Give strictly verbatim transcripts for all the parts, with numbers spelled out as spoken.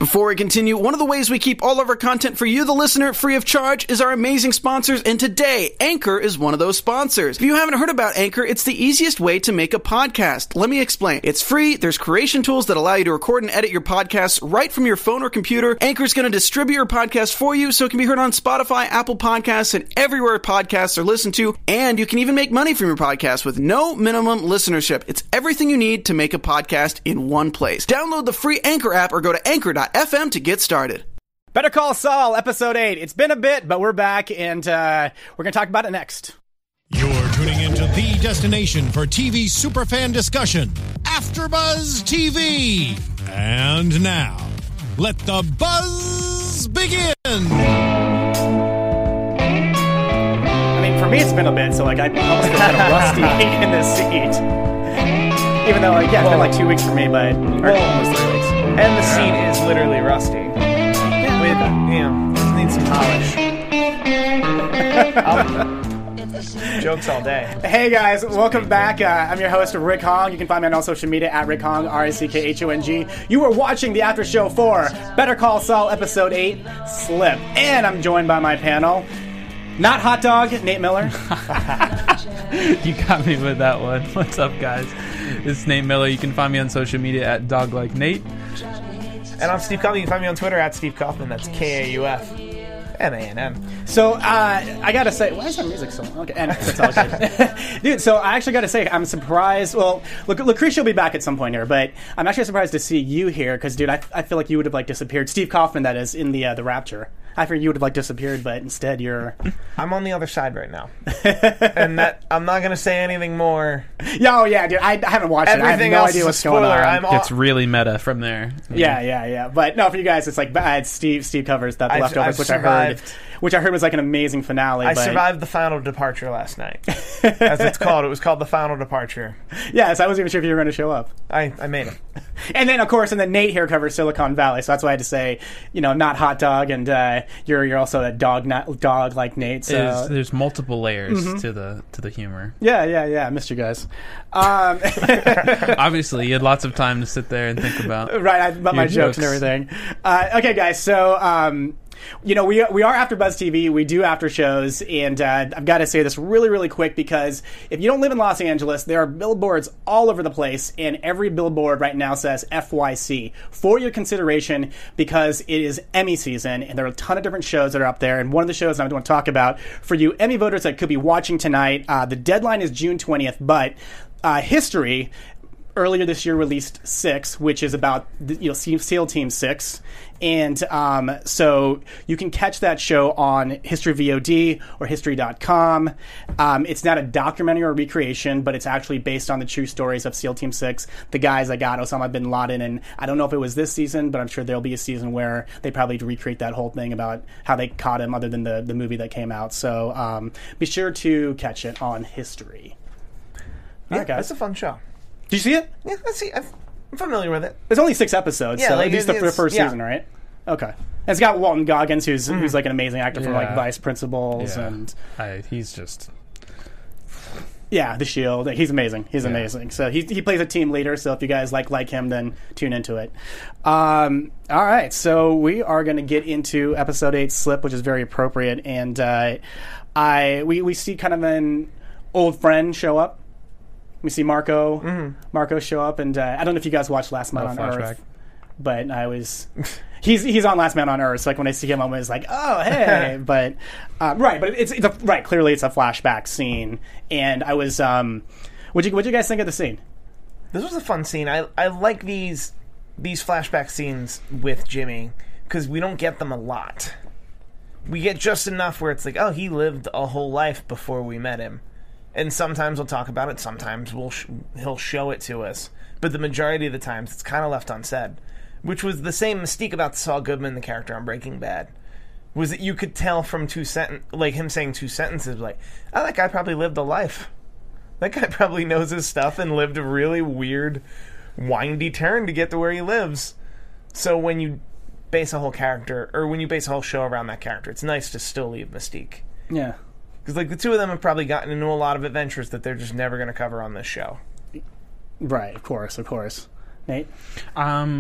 Before we continue, one of the ways we keep all of our content for you, the listener, free of charge is our amazing sponsors, and today, Anchor is one of those sponsors. If you haven't heard about Anchor, it's the easiest way to make a podcast. Let me explain. It's free, there's creation tools that allow you to record and edit your podcasts right from your phone or computer. Anchor's going to distribute your podcast for you so it can be heard on Spotify, Apple Podcasts, and everywhere podcasts are listened to, and you can even make money from your podcast with no minimum listenership. It's everything you need to make a podcast in one place. Download the free Anchor app or go to anchor dot f m to get started. Better Call Saul, episode eight. It's been a bit, but we're back, and uh, we're going to talk about it next. You're tuning into the destination for T V superfan discussion, AfterBuzz T V. And now, let the buzz begin. I mean, for me, it's been a bit, so like I almost feel kind of rusty in this seat. Even though, like, yeah, it's been like two weeks for me, but or almost three weeks. And the seat is literally rusty. Yeah, with, you know, just needs some polish. Jokes all day. Hey guys, welcome back. Uh, I'm your host, Rick Hong. You can find me on all social media at Rick Hong, R I C K H O N G. You are watching the after show for Better Call Saul, episode eight, Slip. And I'm joined by my panel, not Hot Dog, Nate Miller. You got me with that one. What's up, guys? It's Nate Miller. You can find me on social media at DogLikeNate. And I'm Steve Kaufman. You can find me on Twitter at Steve Kaufman. That's K A U F M A N M. So, uh, I gotta say, why is our music so... Okay, and it's all good. Dude, so I actually gotta say, I'm surprised... Well, look, Lucretia will be back at some point here, but I'm actually surprised to see you here, because, dude, I, I feel like you would have, like, disappeared. Steve Kaufman, that is, in the uh, the Rapture. I figured you would have, like, disappeared, but instead you're... I'm on the other side right now. And that I'm not gonna say anything more. Yeah, oh, yeah, dude, I, I haven't watched Everything it. I have no else idea is a what's spoiler. going on. I'm all... It's really meta from there. Yeah, yeah, yeah. But no, for you guys, it's like bad. Steve Steve covers that The I've- Leftovers, I've which survived. I heard... Which I heard was like an amazing finale. I but... survived the final departure last night. As it's called. It was called the final departure. Yes, I wasn't even sure if you were going to show up. I, I made it. And then, of course, and then Nate here covers Silicon Valley, so that's why I had to say, you know, not Hot Dog, and uh, you're you're also a dog not, dog like Nate. So. There's, there's multiple layers Mm-hmm. to the to the humor. Yeah, yeah, yeah. I missed you guys. Um, Obviously, you had lots of time to sit there and think about right, I, about my your jokes, jokes. and everything. Uh, okay, guys, so... Um, You know, we we are AfterBuzz T V. We do after shows, and uh, I've got to say this really, really quick because if you don't live in Los Angeles, there are billboards all over the place, and every billboard right now says F Y C for your consideration because it is Emmy season, and there are a ton of different shows that are up there. And one of the shows I want to talk about for you Emmy voters that could be watching tonight, uh, the deadline is June twentieth, but uh, History earlier this year released Six, which is about the, you know SEAL Team Six, and um, so you can catch that show on History V O D or History dot com. Um, it's not a documentary or recreation, but it's actually based on the true stories of SEAL Team Six, the guys that got Osama bin Laden, and I don't know if it was this season, but I'm sure there'll be a season where they probably recreate that whole thing about how they caught him, other than the the movie that came out. So um, be sure to catch it on History. Yeah, All right, guys. that's a fun show. Did you see it? Yeah, let's see. I'm familiar with it. There's only six episodes, Yeah, so like, at least the, it- the it's- first yeah. season, right? Okay. And it's got Walton Goggins, who's who's like an amazing actor from like Yeah. Vice Principals, Yeah. and I, he's just... yeah, The Shield. He's amazing. He's Yeah. amazing. So he he plays a team leader. So if you guys like like him, then tune into it. Um, all right, so we are going to get into episode eight, Slip, which is very appropriate, and uh, I we we see kind of an old friend show up. We see Marco, Mm-hmm. Marco show up, and uh, I don't know if you guys watched Last Man Oh, on flashback. Earth, but I was, he's he's on Last Man on Earth. So like when I see him, I'm always like, oh hey, but uh, right, but it's, it's a, right. Clearly, it's a flashback scene, and I was, um, what you what you guys think of the scene? This was a fun scene. I I like these these flashback scenes with Jimmy because we don't get them a lot. We get just enough where it's like, oh, he lived a whole life before we met him. And sometimes we'll talk about it, sometimes we'll sh- he'll show it to us. But the majority of the times, it's kind of left unsaid. Which was the same mystique about Saul Goodman, the character on Breaking Bad. Was that you could tell from two senten- like him saying two sentences, like, oh, that guy probably lived a life. That guy probably knows his stuff and lived a really weird, windy turn to get to where he lives. So when you base a whole character, or when you base a whole show around that character, it's nice to still leave mystique. Yeah. Because, like, the two of them have probably gotten into a lot of adventures that they're just never going to cover on this show. Right, of course, of course. Nate? Um,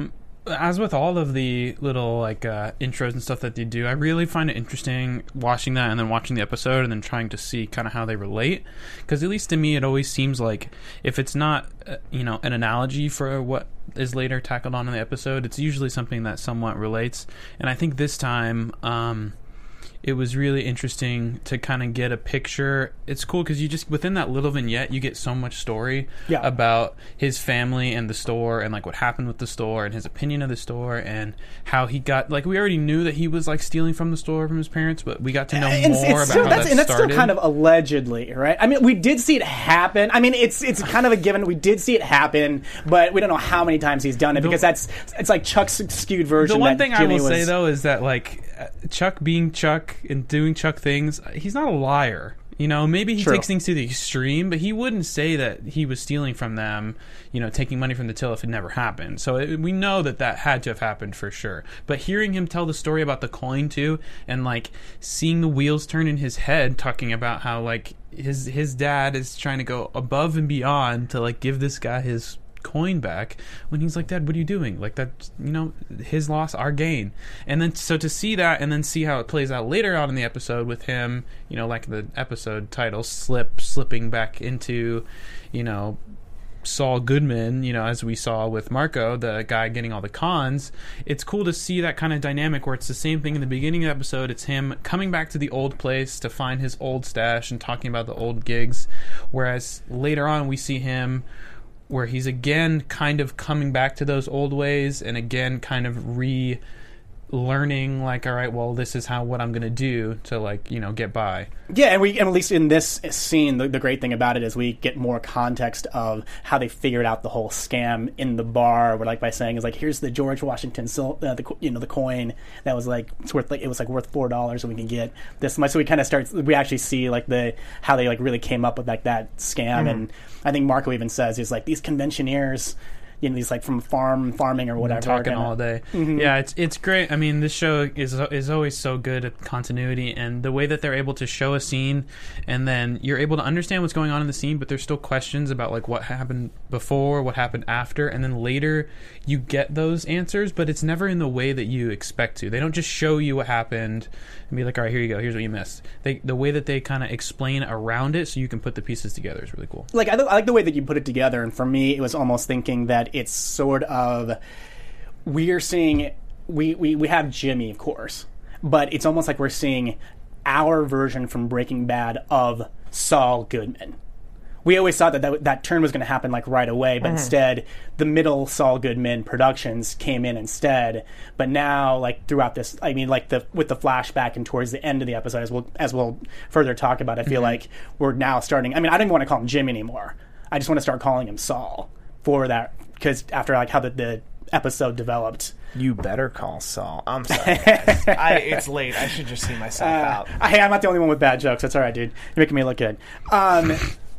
as with all of the little like uh, intros and stuff that they do, I really find it interesting watching that and then watching the episode and then trying to see kind of how they relate. Because at least to me, it always seems like if it's not, uh, you know, an analogy for what is later tackled on in the episode, it's usually something that somewhat relates. And I think this time, um, it was really interesting to kind of get a picture. It's cool because you just, within that little vignette, you get so much story yeah. about his family and the store and like what happened with the store and his opinion of the store and how he got, like, we already knew that he was like stealing from the store from his parents, but we got to know and more it's about still, how that's, that and that's started. still kind of allegedly, right? I mean, we did see it happen. I mean, it's it's kind of a given. We did see it happen, but we don't know how many times he's done it because that's it's like Chuck's skewed version. The one that thing Jimmy I will was, say though is that like Chuck being Chuck and doing Chuck things, he's not a liar. You know, maybe he True. takes things to the extreme, but he wouldn't say that he was stealing from them, you know, taking money from the till if it never happened. So it, we know that that had to have happened for sure. But hearing him tell the story about the coin too, and like seeing the wheels turn in his head, talking about how like his his dad is trying to go above and beyond to like give this guy his coin back, when he's like, Dad, what are you doing? Like, that, you know, his loss, our gain. And then so to see that and then see how it plays out later on in the episode with him, you know, like the episode title, slip slipping back into, you know, Saul Goodman, you know, as we saw with Marco, the guy getting all the cons. It's cool to see that kind of dynamic where it's the same thing in the beginning of the episode. It's him coming back to the old place to find his old stash and talking about the old gigs, whereas later on we see him where he's again kind of coming back to those old ways and again kind of re learning, like, all right, well, this is how what I'm gonna do to, like, you know, get by. Yeah, and we and at least in this scene, the, the great thing about it is we get more context of how they figured out the whole scam in the bar. Where, like, by saying is like, here's the George Washington, sil- uh, the you know the coin that was like it's worth like it was like worth four dollars, and we can get this much. So we kind of start. We actually see like the how they like really came up with like that scam, mm-hmm. and I think Marco even says he's like these conventioneers. You know, these like from farm farming or whatever. Talking gonna, all day. Mm-hmm. Yeah, it's it's great. I mean, this show is is always so good at continuity, and the way that they're able to show a scene, and then you're able to understand what's going on in the scene, but there's still questions about like what happened before, what happened after, and then later you get those answers, but it's never in the way that you expect to. They don't just show you what happened and be like, all right, here you go, here's what you missed. They the way that they kind of explain around it so you can put the pieces together is really cool. Like I, th- I like the way that you put it together, and for me, it was almost thinking that it's sort of we're seeing we, we we have Jimmy, of course, but it's almost like we're seeing our version from Breaking Bad of Saul Goodman. We always thought that that, that turn was going to happen like right away, but mm-hmm. instead the middle Saul Goodman Productions came in instead. But now, like throughout this, I mean, like the with the flashback and towards the end of the episode, as we'll as we'll further talk about, I feel mm-hmm. like we're now starting. I mean, I don't even want to call him Jimmy anymore. I just want to start calling him Saul for that, because after like how the, the episode developed. You better call Saul. I'm sorry, guys. I, it's late. I should just see myself uh, out. Hey, I'm not the only one with bad jokes. That's all right, dude. You're making me look good. Um,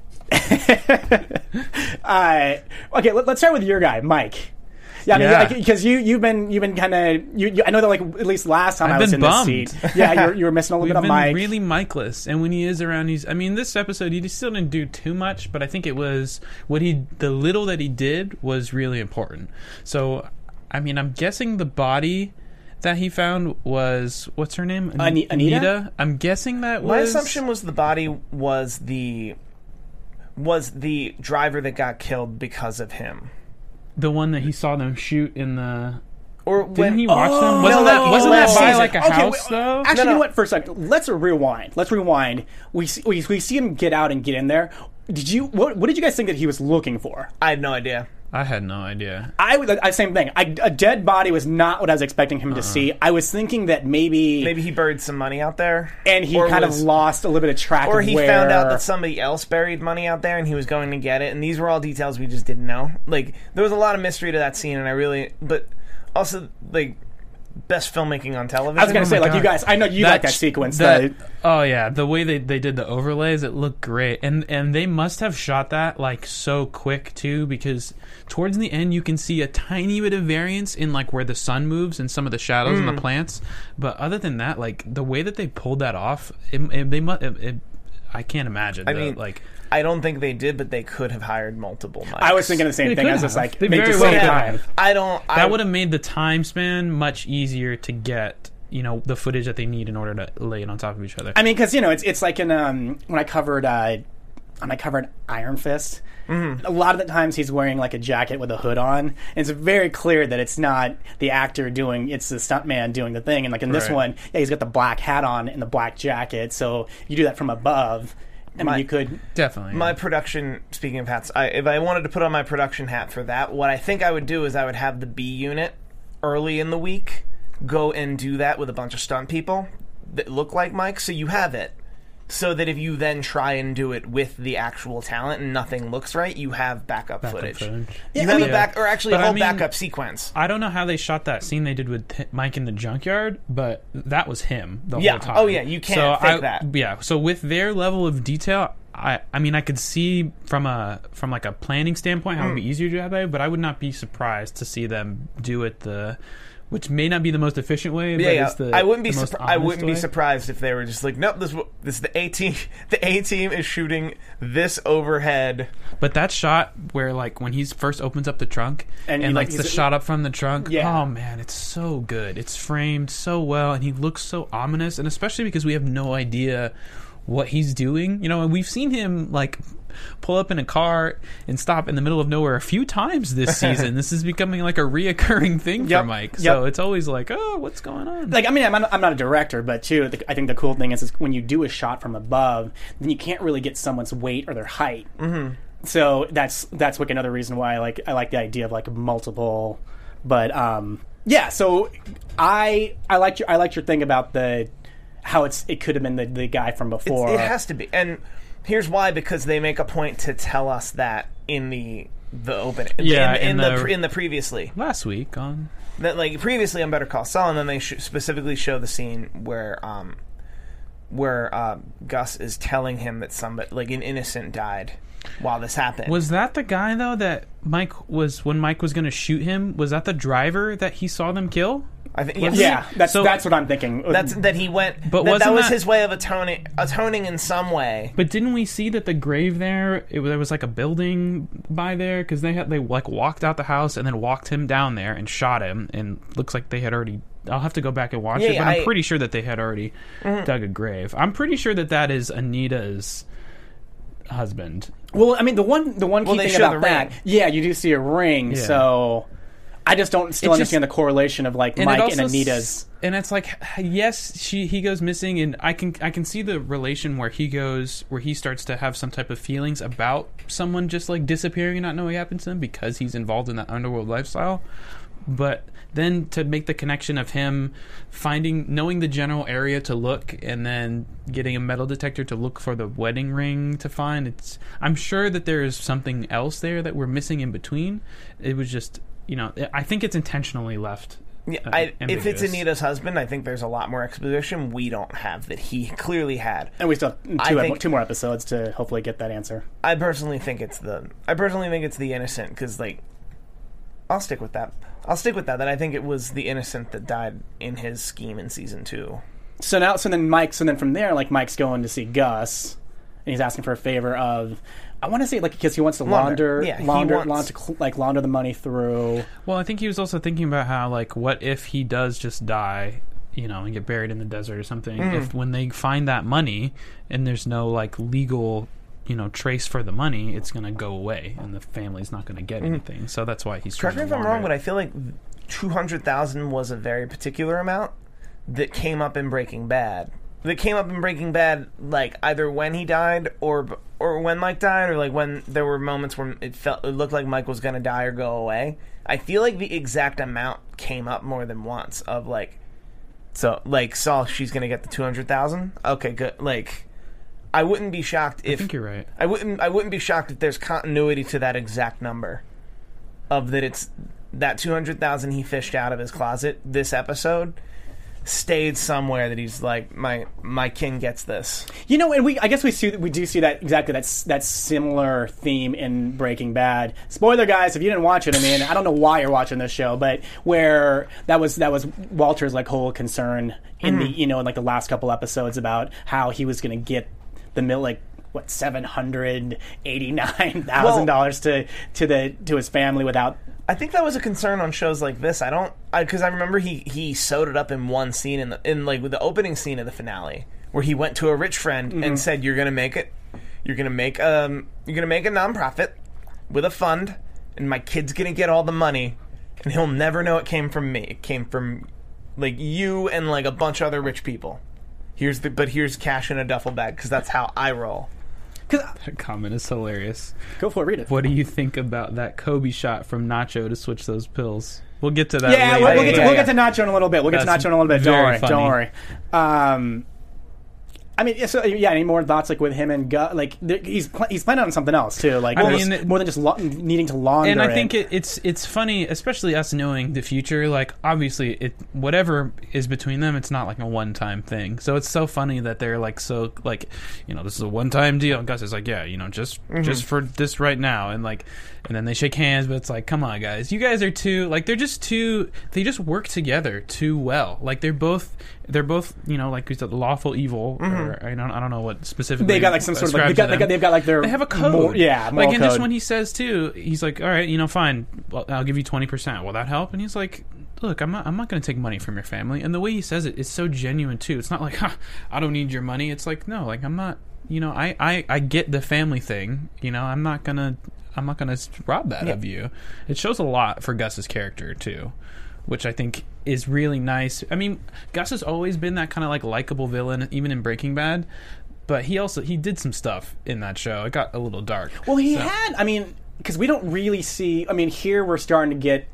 uh, okay, let, let's start with your guy, Mike. Yeah, I mean, because yeah. you you've been you've been kind of you, you. I know that like at least last time I've I was been in bummed. this seat, yeah, you were, you were missing a little We've bit of been Mike. Really Mikeless, and when he is around, he's. I mean, this episode he still didn't do too much, but I think it was what he the little that he did was really important. So, I mean, I'm guessing the body that he found was what's her name? An- Anita? Anita. I'm guessing that was. My assumption was the body was the was the driver that got killed because of him. The one that he saw them shoot in the. Or Didn't when he watch oh, them? Wasn't no, that no, wasn't last that by season. like a Okay, house wait, though? Actually, No, no. you know what? For a second, let's rewind. Let's rewind. We see, we we see him get out and get in there. Did you what? What did you guys think that he was looking for? I had no idea. I had no idea. I was I, same thing. I, a dead body was not what I was expecting him to Uh-uh. see. I was thinking that maybe Maybe he buried some money out there, and he or kind was- of lost a little bit of track. or of he where, found out that somebody else buried money out there and he was going to get it. And these were all details we just didn't know. Like there was a lot of mystery to that scene, and I really, but also like. Best filmmaking on television. I was gonna Oh say, my like God. you guys, I know you That like that sh- sequence. that- the- oh yeah, the way they, they did the overlays, it looked great, and and they must have shot that like so quick too, because towards the end you can see a tiny bit of variance in like where the sun moves and some of the shadows Mm. in the plants, but other than that, like the way that they pulled that off, it, it, they must. It, it, I can't imagine. I the, mean, like I don't think they did, but they could have hired multiple mics. I was thinking the same They thing. could I was just have. like, They make very the well same could time. have. I don't. I, that would have made the time span much easier to get, you know, the footage that they need in order to lay it on top of each other. I mean, because you know, it's it's like in um when I covered uh when I covered Iron Fist. Mm-hmm. A lot of the times he's wearing like a jacket with a hood on, and it's very clear that it's not the actor doing, it's the stuntman doing the thing. And like in this Right. one, yeah, he's got the black hat on and the black jacket, so you do that from above. I mean, My- you could. Definitely. My production, speaking of hats, I, if I wanted to put on my production hat for that, what I think I would do is I would have the B unit early in the week go and do that with a bunch of stunt people that look like Mike, so you have it. So that if you then try and do it with the actual talent and nothing looks right, you have backup, Backup footage. footage. You Yeah, have I a mean- back, or actually But a I whole mean- backup sequence. I don't know how they shot that scene they did with T- Mike in the junkyard, but that was him the Yeah. whole time. Oh, yeah, you can't so fake I, that. Yeah. So with their level of detail, I, I mean, I could see from a from like a planning standpoint how it would Mm. be easier to do that way, but I would not be surprised to see them do it the, which may not be the most efficient way. Yeah, but yeah. it's the, I wouldn't be the most surpri- I honest wouldn't be way. surprised if they were just like, nope, this w- this is the A team. The A team is shooting this overhead. But that shot where, like, when he first opens up the trunk And and, he, like, like, the he's- shot up from the trunk, Yeah. oh man, it's so good. It's framed so well, and he looks so ominous, and especially because we have no idea what he's doing. You know, and we've seen him like pull up in a car and stop in the middle of nowhere a few times this season. This is becoming like a reoccurring thing Yep. for Mike. Yep. So it's always like, oh, what's going on? Like, I mean, I'm not, I'm not a director, but too, the, I think the cool thing is, is when you do a shot from above, then you can't really get someone's weight or their height. Mm-hmm. So that's that's like another reason why I like I like the idea of like multiple. But um, yeah, so I I liked your I liked your thing about the how it's it could have been the, the guy from It's, before. it has to be, and here's why: because they make a point to tell us that in the the opening, Yeah, in, in, in the, the- pre- in the previously. Last week on That like previously on Better Call Saul, and then they sh- specifically show the scene where um where uh, Gus is telling him that somebody like an innocent died while this happened. was that the guy though that Mike was when Mike was going to shoot him? Was that the driver that he saw them kill? I think was yes. yeah, that's So- that's what I'm thinking. That's that he went. But that, that wasn't was that- his way of atoning, atoning in some way. But didn't we see that the grave there? It, there was like a building by there because they had they like walked out the house and then walked him down there and shot him. And looks like they had already. I'll have to go back and watch Yeah, it, but I- I'm pretty sure that they had already dug a grave. I'm pretty sure that that is Anita's husband. Well, I mean, the one the one key Well, they thing show about the that, ring. yeah, you do see a ring. Yeah. So I just don't still It's just- understand the correlation of like And Mike it and also s- Anita's. and it's like, yes, she he goes missing, and I can I can see the relation where he goes where he starts to have some type of feelings about someone just like disappearing and not knowing what happened to them because he's involved in that underworld lifestyle. But then to make the connection of him finding knowing the general area to look and then getting a metal detector to look for the wedding ring to find, it's I'm sure that there is something else there that we're missing in between. It was just, you know, I think it's intentionally left. Yeah, uh, I, if it's ambiguous. Anita's husband, I think there's a lot more exposition we don't have that he clearly had. And we still have I two, think- two more episodes to hopefully get that answer. I personally think it's the. I personally think it's the innocent because, like, I'll stick with that. I'll stick with that. That I think it was the innocent that died in his scheme in season two. So now, so then Mike, so then from there, like Mike's going to see Gus, and he's asking for a favor of, I want to say like because he wants to Launder. launder, Yeah, he launder, wants- launder, cl- like launder the money through. Well, I think he was also thinking about how, like, what if he does just die, you know, and get buried in the desert or something? Mm. If when they find that money and there's no like legal, you know, trace for the money, it's going to go away, and the family's not going to get anything. So that's why he's trying Correct me to if I'm launder wrong, it. but I feel like two hundred thousand was a very particular amount that came up in Breaking Bad. That came up in Breaking Bad, like either when he died or or when Mike died, or like when there were moments when it felt it looked like Mike was gonna die or go away. I feel like the exact amount came up more than once. Of like, so like Saul, she's gonna get the two hundred thousand. Okay, good. Like, I wouldn't be shocked I if think you're right. I wouldn't. I wouldn't be shocked if there's continuity to that exact number, of that it's that two hundred thousand he fished out of his closet this episode stayed somewhere that he's like my my kin gets this. You know, and we I guess we see we do see that exactly that's that similar theme in Breaking Bad. Spoiler, guys, if you didn't watch it, I mean, I don't know why you're watching this show, but where that was that was Walter's like whole concern in Mm-hmm. the you know in like the last couple episodes about how he was going to get the mill like what seven hundred eighty nine thousand dollars to to the to his family without. I think that was a concern on shows like this. I don't because I, I remember he he sewed it up in one scene in the in like with the opening scene of the finale where he went to a rich friend mm-hmm. and said, "You're gonna make it. You're gonna make um you're gonna make a nonprofit with a fund, and my kid's gonna get all the money, and he'll never know it came from me. It came from like you and like a bunch of other rich people. Here's the but here's cash in a duffel bag because that's how I roll." That comment is hilarious. Go for it, read it. What do you think about that Kobe shot from Nacho to switch those pills? We'll get to that yeah, later. We'll, we'll, get to, yeah, we'll yeah. get to Nacho in a little bit. We'll get That's to Nacho in a little bit. Don't very worry. funny. Don't worry. Um, I mean, so, yeah. Any more thoughts like with him and Gus? Like th- he's pl- he's planning on something else too. Like I more, mean, just, more than just lo- needing to launder. And I think it. it, it's it's funny, especially us knowing the future. Like obviously, it whatever is between them, it's not like a one time thing. So it's so funny that they're like so like you know this is a one time deal. And Gus is like, yeah, you know, just mm-hmm. just for this right now, and like and then they shake hands, but it's like, come on, guys, you guys are too like they're just too they just work together too well. Like they're both they're both you know like we said, lawful evil. Mm-hmm. Or I don't I don't know what specifically they got like some sort of like, they got, they got they've got like their they have a code. More, yeah, like and code. just when he says too, he's like, all right, you know, fine, well, I'll give you twenty percent. Will that help? And he's like, look, I'm not I'm not going to take money from your family. And the way he says it is so genuine too. It's not like, huh, I don't need your money. It's like, no, like I'm not. You know, I, I, I get the family thing. You know, I'm not gonna I'm not gonna rob that yeah. of you. It shows a lot for Gus's character too, which I think is really nice. I mean, Gus has always been that kind of like likable villain, even in Breaking Bad. But he also he did some stuff in that show. It got a little dark. Well, he so. had. I mean, because we don't really see. I mean, here we're starting to get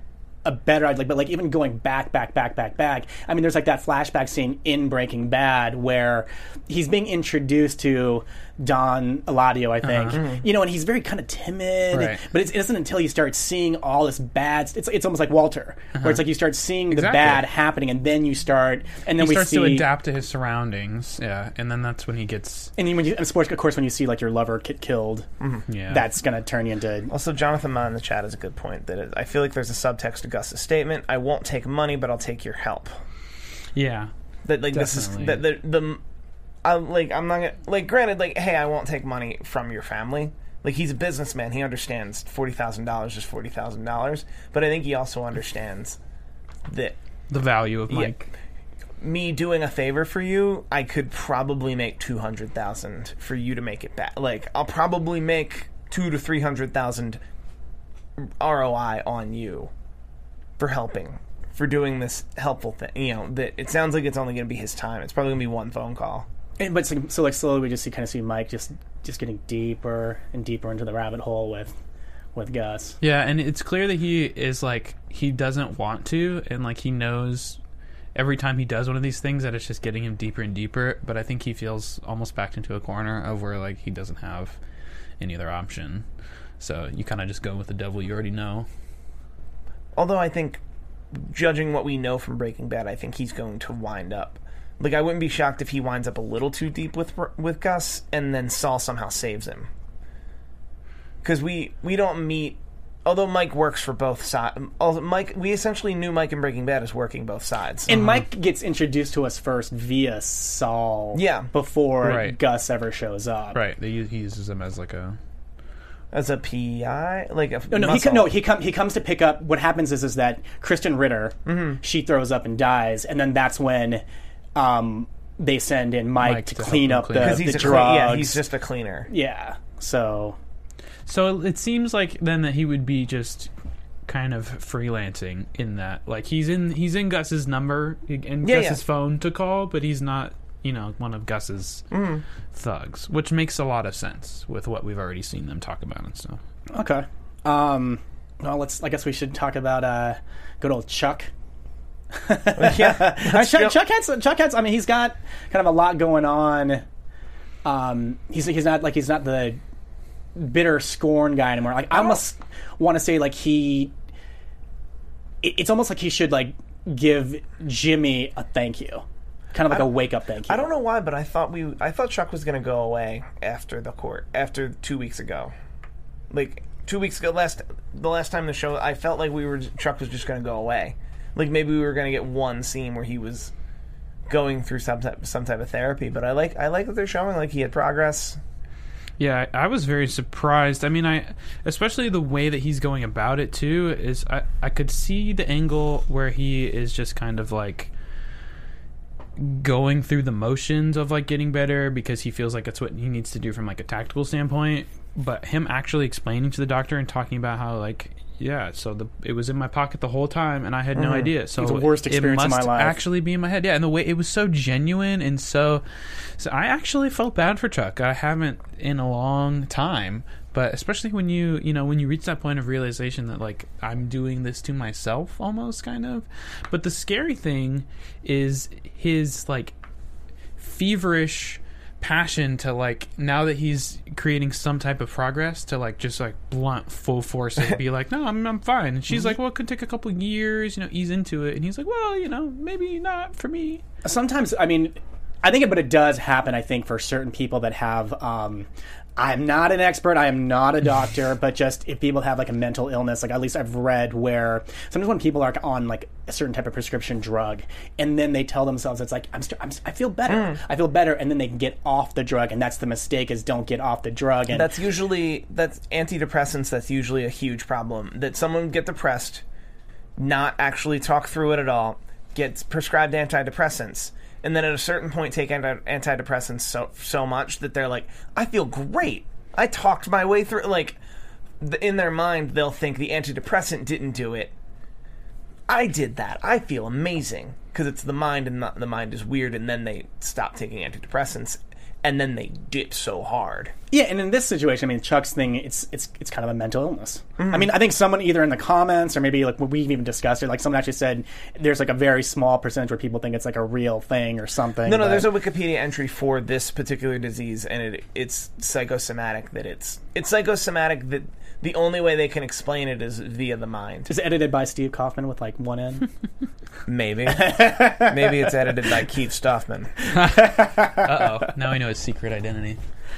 a better idea, but like even going back, back, back, back, back. I mean, there's like that flashback scene in Breaking Bad where he's being introduced to Don Eladio, I think. Uh-huh. You know, and he's very kind of timid. Right. But it's, it isn't until you start seeing all this bad. It's it's almost like Walter, Uh-huh. where it's like you start seeing the Exactly. bad happening, and then you start, and then He we starts see to adapt to his surroundings. Yeah, and then that's when he gets. And then when you, of course, when you see like your lover get killed, Yeah, that's gonna turn you into. Also, Jonathan Ma in the chat has a good point that it, I feel like there's a subtext to Gus's statement. I won't take money, but I'll take your help. yeah. That like Definitely. this is that the the I like I'm not gonna like granted like hey I won't take money from your family. Like he's a businessman, he understands forty thousand dollars is forty thousand dollars, but I think he also understands that The value of yeah, Mike. me doing a favor for you, I could probably make two hundred thousand for you to make it back. Like I'll probably make two to three hundred thousand R O I on you for helping. For doing this helpful thing, you know, that it sounds like it's only going to be his time. It's probably going to be one phone call. And, but so, so like slowly we just see, kind of see Mike just just getting deeper and deeper into the rabbit hole with with Gus. Yeah, and it's clear that he is like he doesn't want to, and like he knows every time he does one of these things that it's just getting him deeper and deeper. But I think he feels almost backed into a corner of where like he doesn't have any other option. So you kind of just go with the devil you already know. Although I think, judging what we know from Breaking Bad, I think he's going to wind up. Like I wouldn't be shocked if he winds up a little too deep with with Gus, and then Saul somehow saves him. Because we we don't meet. Although Mike works for both sides, Mike we essentially knew Mike in Breaking Bad as working both sides. And Mike gets introduced to us first via Saul, Yeah. before Right. Gus ever shows up. Right, they use, he uses him as like a As a P I, like a No, no, he muscle. com- no, he come he comes to pick up. What happens is is that Kristen Ritter, Mm-hmm. she throws up and dies, and then that's when um, they send in Mike, Mike to, to help clean him up clean the, up. because he's the a drugs. clean, yeah, he's just a cleaner. yeah. So So it seems like then that he would be just kind of freelancing in that, like he's in he's in Gus's number and Yeah, Gus's yeah. phone to call, but he's not, you know, one of Gus's Mm-hmm. thugs, which makes a lot of sense with what we've already seen them talk about and stuff. okay. Um, well, let's. I guess we should talk about uh, good old Chuck. Yeah, Uh, Chuck, Chuck had some, Chuck had. I mean, he's got kind of a lot going on. Um, he's he's not like he's not the bitter scorn guy anymore. Like I almost want to say like he. It, it's almost like he should like give Jimmy a thank you, kind of like a wake up thank you. I don't know why, but I thought we I thought Chuck was going to go away after the court after two weeks ago. Like two weeks ago, last the last time the show, I felt like we were Chuck was just going to go away. Like maybe we were going to get one scene where he was going through some type, some type of therapy. But I like I like that they're showing like he had progress. Yeah, I, I was very surprised. I mean, I especially the way that he's going about it too is I I could see the angle where he is just kind of like going through the motions of like getting better because he feels like it's what he needs to do from like a tactical standpoint, but him actually explaining to the doctor and talking about how like yeah so the it was in my pocket the whole time and I had no Mm. idea, so It's the worst experience it of must my life. actually be in my head. Yeah, and the way it was so genuine and so so I actually felt bad for Chuck. I haven't in a long time, but especially when you you know when you reach that point of realization that like I'm doing this to myself almost kind of. But the scary thing is his like feverish passion to like now that he's creating some type of progress to like just like blunt full force and be like no I'm I'm fine, and she's like well it could take a couple years, you know, ease into it, and he's like well you know maybe not for me. Sometimes, I mean, I think, it, but it does happen. I think for certain people that have. Um, I'm not an expert. I am not a doctor, but just if people have like a mental illness, like at least I've read where sometimes when people are on like a certain type of prescription drug, and then they tell themselves it's like I'm, st- I'm st- I feel better, Mm. I feel better, and then they can get off the drug, and that's the mistake is don't get off the drug. And That's usually that's antidepressants. That's usually a huge problem. That someone get depressed, not actually talk through it at all, gets prescribed antidepressants, and then at a certain point take anti- antidepressants so so much that they're like, I feel great. I talked my way through. Like, th- in their mind, they'll think the antidepressant didn't do it. I did that. I feel amazing. Because it's the mind, and the, the mind is weird, and then they stop taking antidepressants, and then they dip so hard. Yeah, and in this situation, I mean, Chuck's thing, it's it's it's kind of a mental illness. I mean, I think someone either in the comments or maybe like we even discussed it, like someone actually said there's like a very small percentage where people think it's like a real thing or something. No, no, but- there's a Wikipedia entry for this particular disease, and it it's psychosomatic. That it's it's psychosomatic. That the only way they can explain it is via the mind. It's edited by Steve Kaufman with like one N. Maybe, maybe it's edited by Keith Stoffman. Uh oh, now I know his secret identity.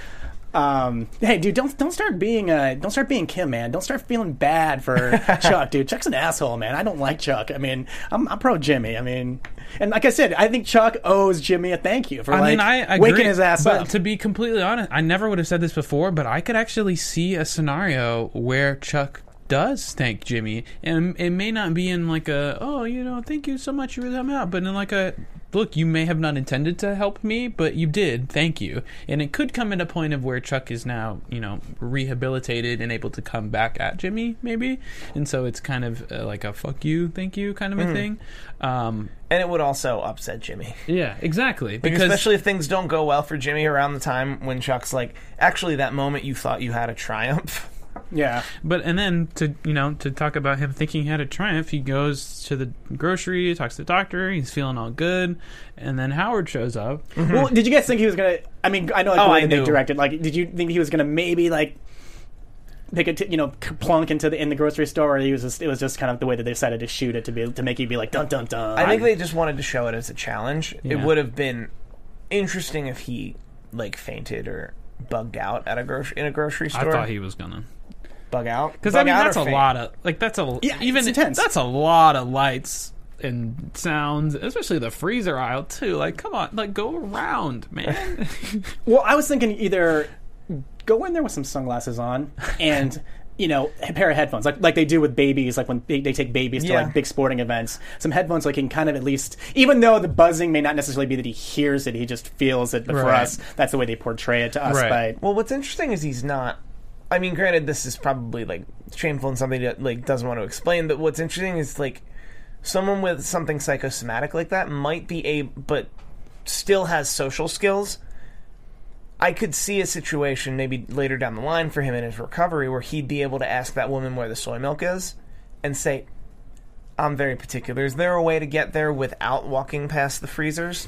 Um, hey, dude, don't don't start being uh don't start being Kim, man. Don't start feeling bad for Chuck, dude. Chuck's an asshole, man. I don't like Chuck. I mean, I'm I'm pro Jimmy. I mean, and like I said, I think Chuck owes Jimmy a thank you for I like mean, I agree, waking his ass but up. to be completely honest, I never would have said this before, but I could actually see a scenario where Chuck does thank Jimmy, and it may not be in like a oh you know thank you so much you really helped me out, but in like a look you may have not intended to help me but you did, thank you. And it could come at a point of where Chuck is now you know rehabilitated and able to come back at Jimmy maybe, and so it's kind of uh, like a fuck you thank you kind of a thing. Um, And it would also upset Jimmy. yeah, exactly, Like, because especially if things don't go well for Jimmy around the time when Chuck's like, actually, that moment you thought you had a triumph. Yeah, But and then to you know to talk about him thinking he had a triumph, he goes to the grocery, talks to the doctor, he's feeling all good, and then Howard shows up. Well, did you guys think he was gonna? I mean, I know like, Oh, the way I that they knew. directed. Like, did you think he was gonna maybe like pick a t- you know plunk into the in the grocery store, or he was just it was just kind of the way that they decided to shoot it to be to make you be like dun dun dun. I think they just wanted to show it as a challenge. It Yeah. would have been interesting if he like fainted or bugged out at a grocery in a grocery I store. thought he was gonna, bug out because I Bug mean out that's or a faint? lot of like that's a Yeah, even it's intense. that's a lot of lights and sounds, especially the freezer aisle too. Like, come on, like go around, man. Well, I was thinking either go in there with some sunglasses on and you know a pair of headphones, like like they do with babies, like when they, they take babies to Yeah. like big sporting events. Some headphones, like he can kind of at least, even though the buzzing may not necessarily be that he hears it, he just feels it. But for Right. us, that's the way they portray it to us. Right. By Well, what's interesting is he's not. I mean, granted, this is probably like shameful and something that like doesn't want to explain. But what's interesting is like someone with something psychosomatic like that might be a, but still has social skills. I could see a situation maybe later down the line for him in his recovery where he'd be able to ask that woman where the soy milk is and say, I'm very particular. Is there a way to get there without walking past the freezers?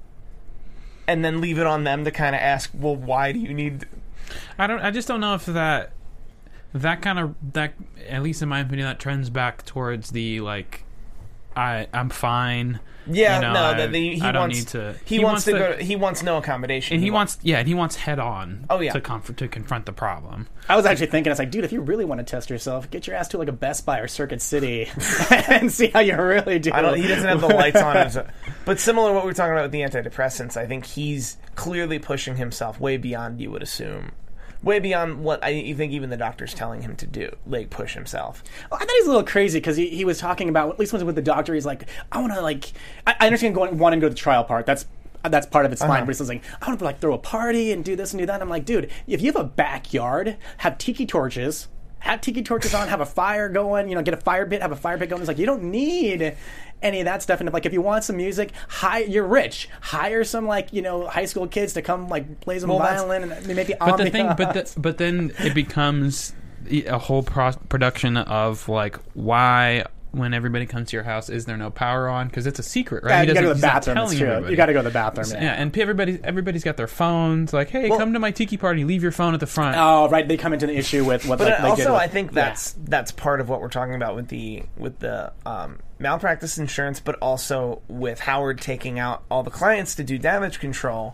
And then leave it on them to kind of ask, well, why do you need... I don't. I just don't know if that that kind of that at least in my opinion that trends back towards the like I I'm fine. Yeah, you know, no, I, that the, he I don't wants need to. he, wants, to go. He wants no accommodation, and he wants yeah, and he wants head on. Oh, yeah. to conf- to confront the problem. I was actually thinking, I was like, dude, if you really want to test yourself, get your ass to like a Best Buy or Circuit City and see how you really do. I don't. He doesn't have the lights on. His, but similar to what we were talking about with the antidepressants, I think he's clearly pushing himself way beyond you would assume. Way beyond what I think even the doctor's telling him to do, like push himself. Well, I thought he was a little crazy because he, he was talking about, at least when he was with the doctor, he's like, I want to like, I, I understand going wanting to go to the trial part. That's that's part of it's Uh-huh. fine. But he's like, I want to like throw a party and do this and do that. And I'm like, dude, if you have a backyard, have tiki torches. Have tiki torches on, have a fire going, you know, get a fire pit, have a fire pit going. It's like, you don't need any of that stuff. And if, like, if you want some music, hi, you're rich. Hire some, like, you know, high school kids to come, like, play some Well, that's- violin and maybe But the thing, but the, but then it becomes a whole pro- production of like why. When everybody comes to your house, is there no power on? Because it's a secret, right? Yeah, He you gotta go doesn't- to the he's not bathroom. It's telling true. everybody. You got to go to the bathroom. Yeah, Yeah. and everybody, everybody's got their phones. Like, hey, Well- come to my tiki party. Leave your phone at the front. Oh, right. They come into the issue with what. But like, they did also, with- I think yeah. that's that's part of what we're talking about with the with the um, malpractice insurance, but also with Howard taking out all the clients to do damage control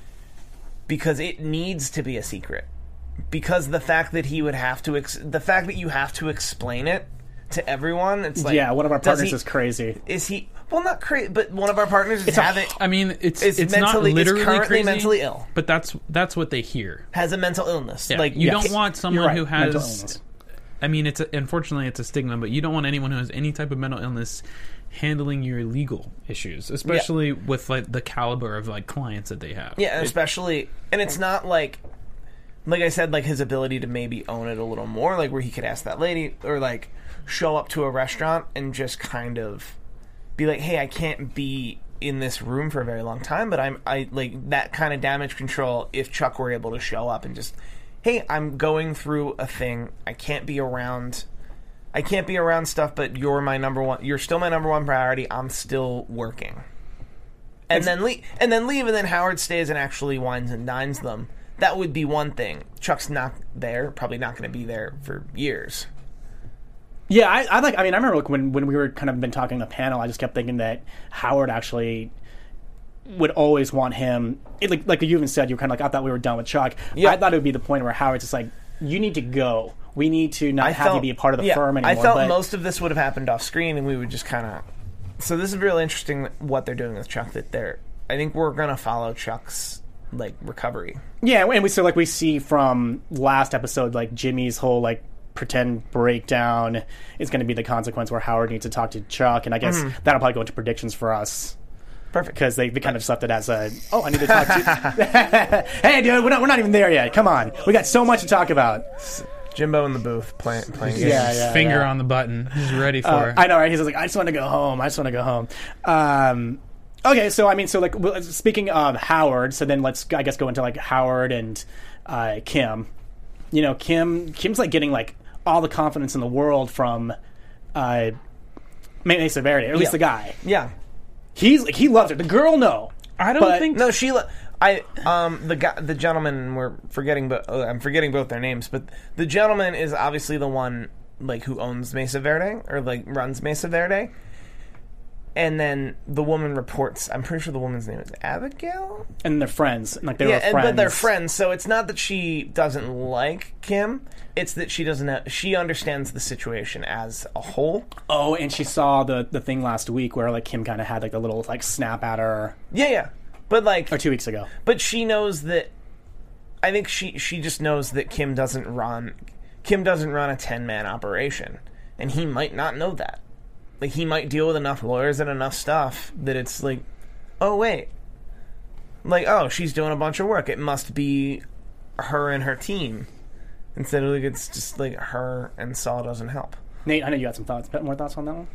because it needs to be a secret. Because the fact that he would have to, ex- the fact that you have to explain it to everyone, it's like yeah, one of our does partners he- is crazy. Is he? Well, not crazy, but one of our partners is It's a- having I mean, it's It's it's, mentally- not it's literally currently crazy, mentally ill. but that's that's what they hear. has a mental illness. Yeah, Like you yes. don't want You're someone right, who mental has. illness. I mean, it's a, unfortunately it's a stigma, but you don't want anyone who has any type of mental illness handling your legal issues, especially with like the caliber of like clients that they have. Yeah, It- especially, and it's not like, like I said, like his ability to maybe own it a little more, like where he could ask that lady, or like show up to a restaurant and just kind of be like, hey, I can't be in this room for a very long time, but I'm, I like that kind of damage control if Chuck were able to show up and just, hey, I'm going through a thing, I can't be around, I can't be around stuff, but you're my number one, you're still my number one priority, I'm still working. And then leave, and then leave, and then Howard stays and actually wines and dines them. That would be one thing. Chuck's not there, probably not going to be there for years. Yeah, I, I like. I mean, I remember like, when when we were kind of been talking on the panel, I just kept thinking that Howard actually would always want him. It, like like you even said, you were kind of like, I thought we were done with Chuck. Yeah. I thought it would be the point where Howard's just like, you need to go. We need to not I have felt, you be a part of the yeah, firm anymore. I felt but, most of this would have happened off screen, and we would just kind of. So this is really interesting what they're doing with Chuck. That they're. I think we're gonna follow Chuck's like recovery. Yeah, and we so like we see from last episode, like Jimmy's whole like pretend breakdown is going to be the consequence where Howard needs to talk to Chuck, and I guess Mm-hmm. that'll probably go into predictions for us Perfect. because they, they kind of just left it as a oh I need to talk to hey dude we're not we're not even there yet, come on, we got so much to talk about. Jimbo in the booth playing playing games. Yeah, yeah. finger on the button. He's ready for Uh, it. I know, right? He's like, I just want to go home. I just want to go home. Um, okay, so I mean, so like, well, speaking of Howard, so then let's, I guess, go into like Howard and uh, Kim. You know, Kim, Kim's like getting like all the confidence in the world from uh, Mesa Verde, or at least Yeah. the guy. Yeah. He's like, he loves her. The girl, no. I don't but- think No, Sheila. I um the guy, the gentleman we're forgetting, but uh, I'm forgetting both their names. But the gentleman is obviously the one like who owns Mesa Verde or like runs Mesa Verde. And then the woman reports. I'm pretty sure the woman's name is Abigail. And they're friends. Like they yeah, were and, friends. but they're friends. So it's not that she doesn't like Kim. It's that she doesn't. Have, she understands the situation as a whole. Oh, and she saw the the thing last week where like Kim kind of had like the little like snap at her, Yeah, yeah. But like, or two weeks ago. but she knows that. I think she she just knows that Kim doesn't run. Kim doesn't run a ten man operation, and he might not know that. Like he might deal with enough lawyers and enough stuff that it's like, oh wait, like oh she's doing a bunch of work. It must be her and her team. Instead of like it's just like her and Saul doesn't help. Nate, I know you had some thoughts, more thoughts on that one.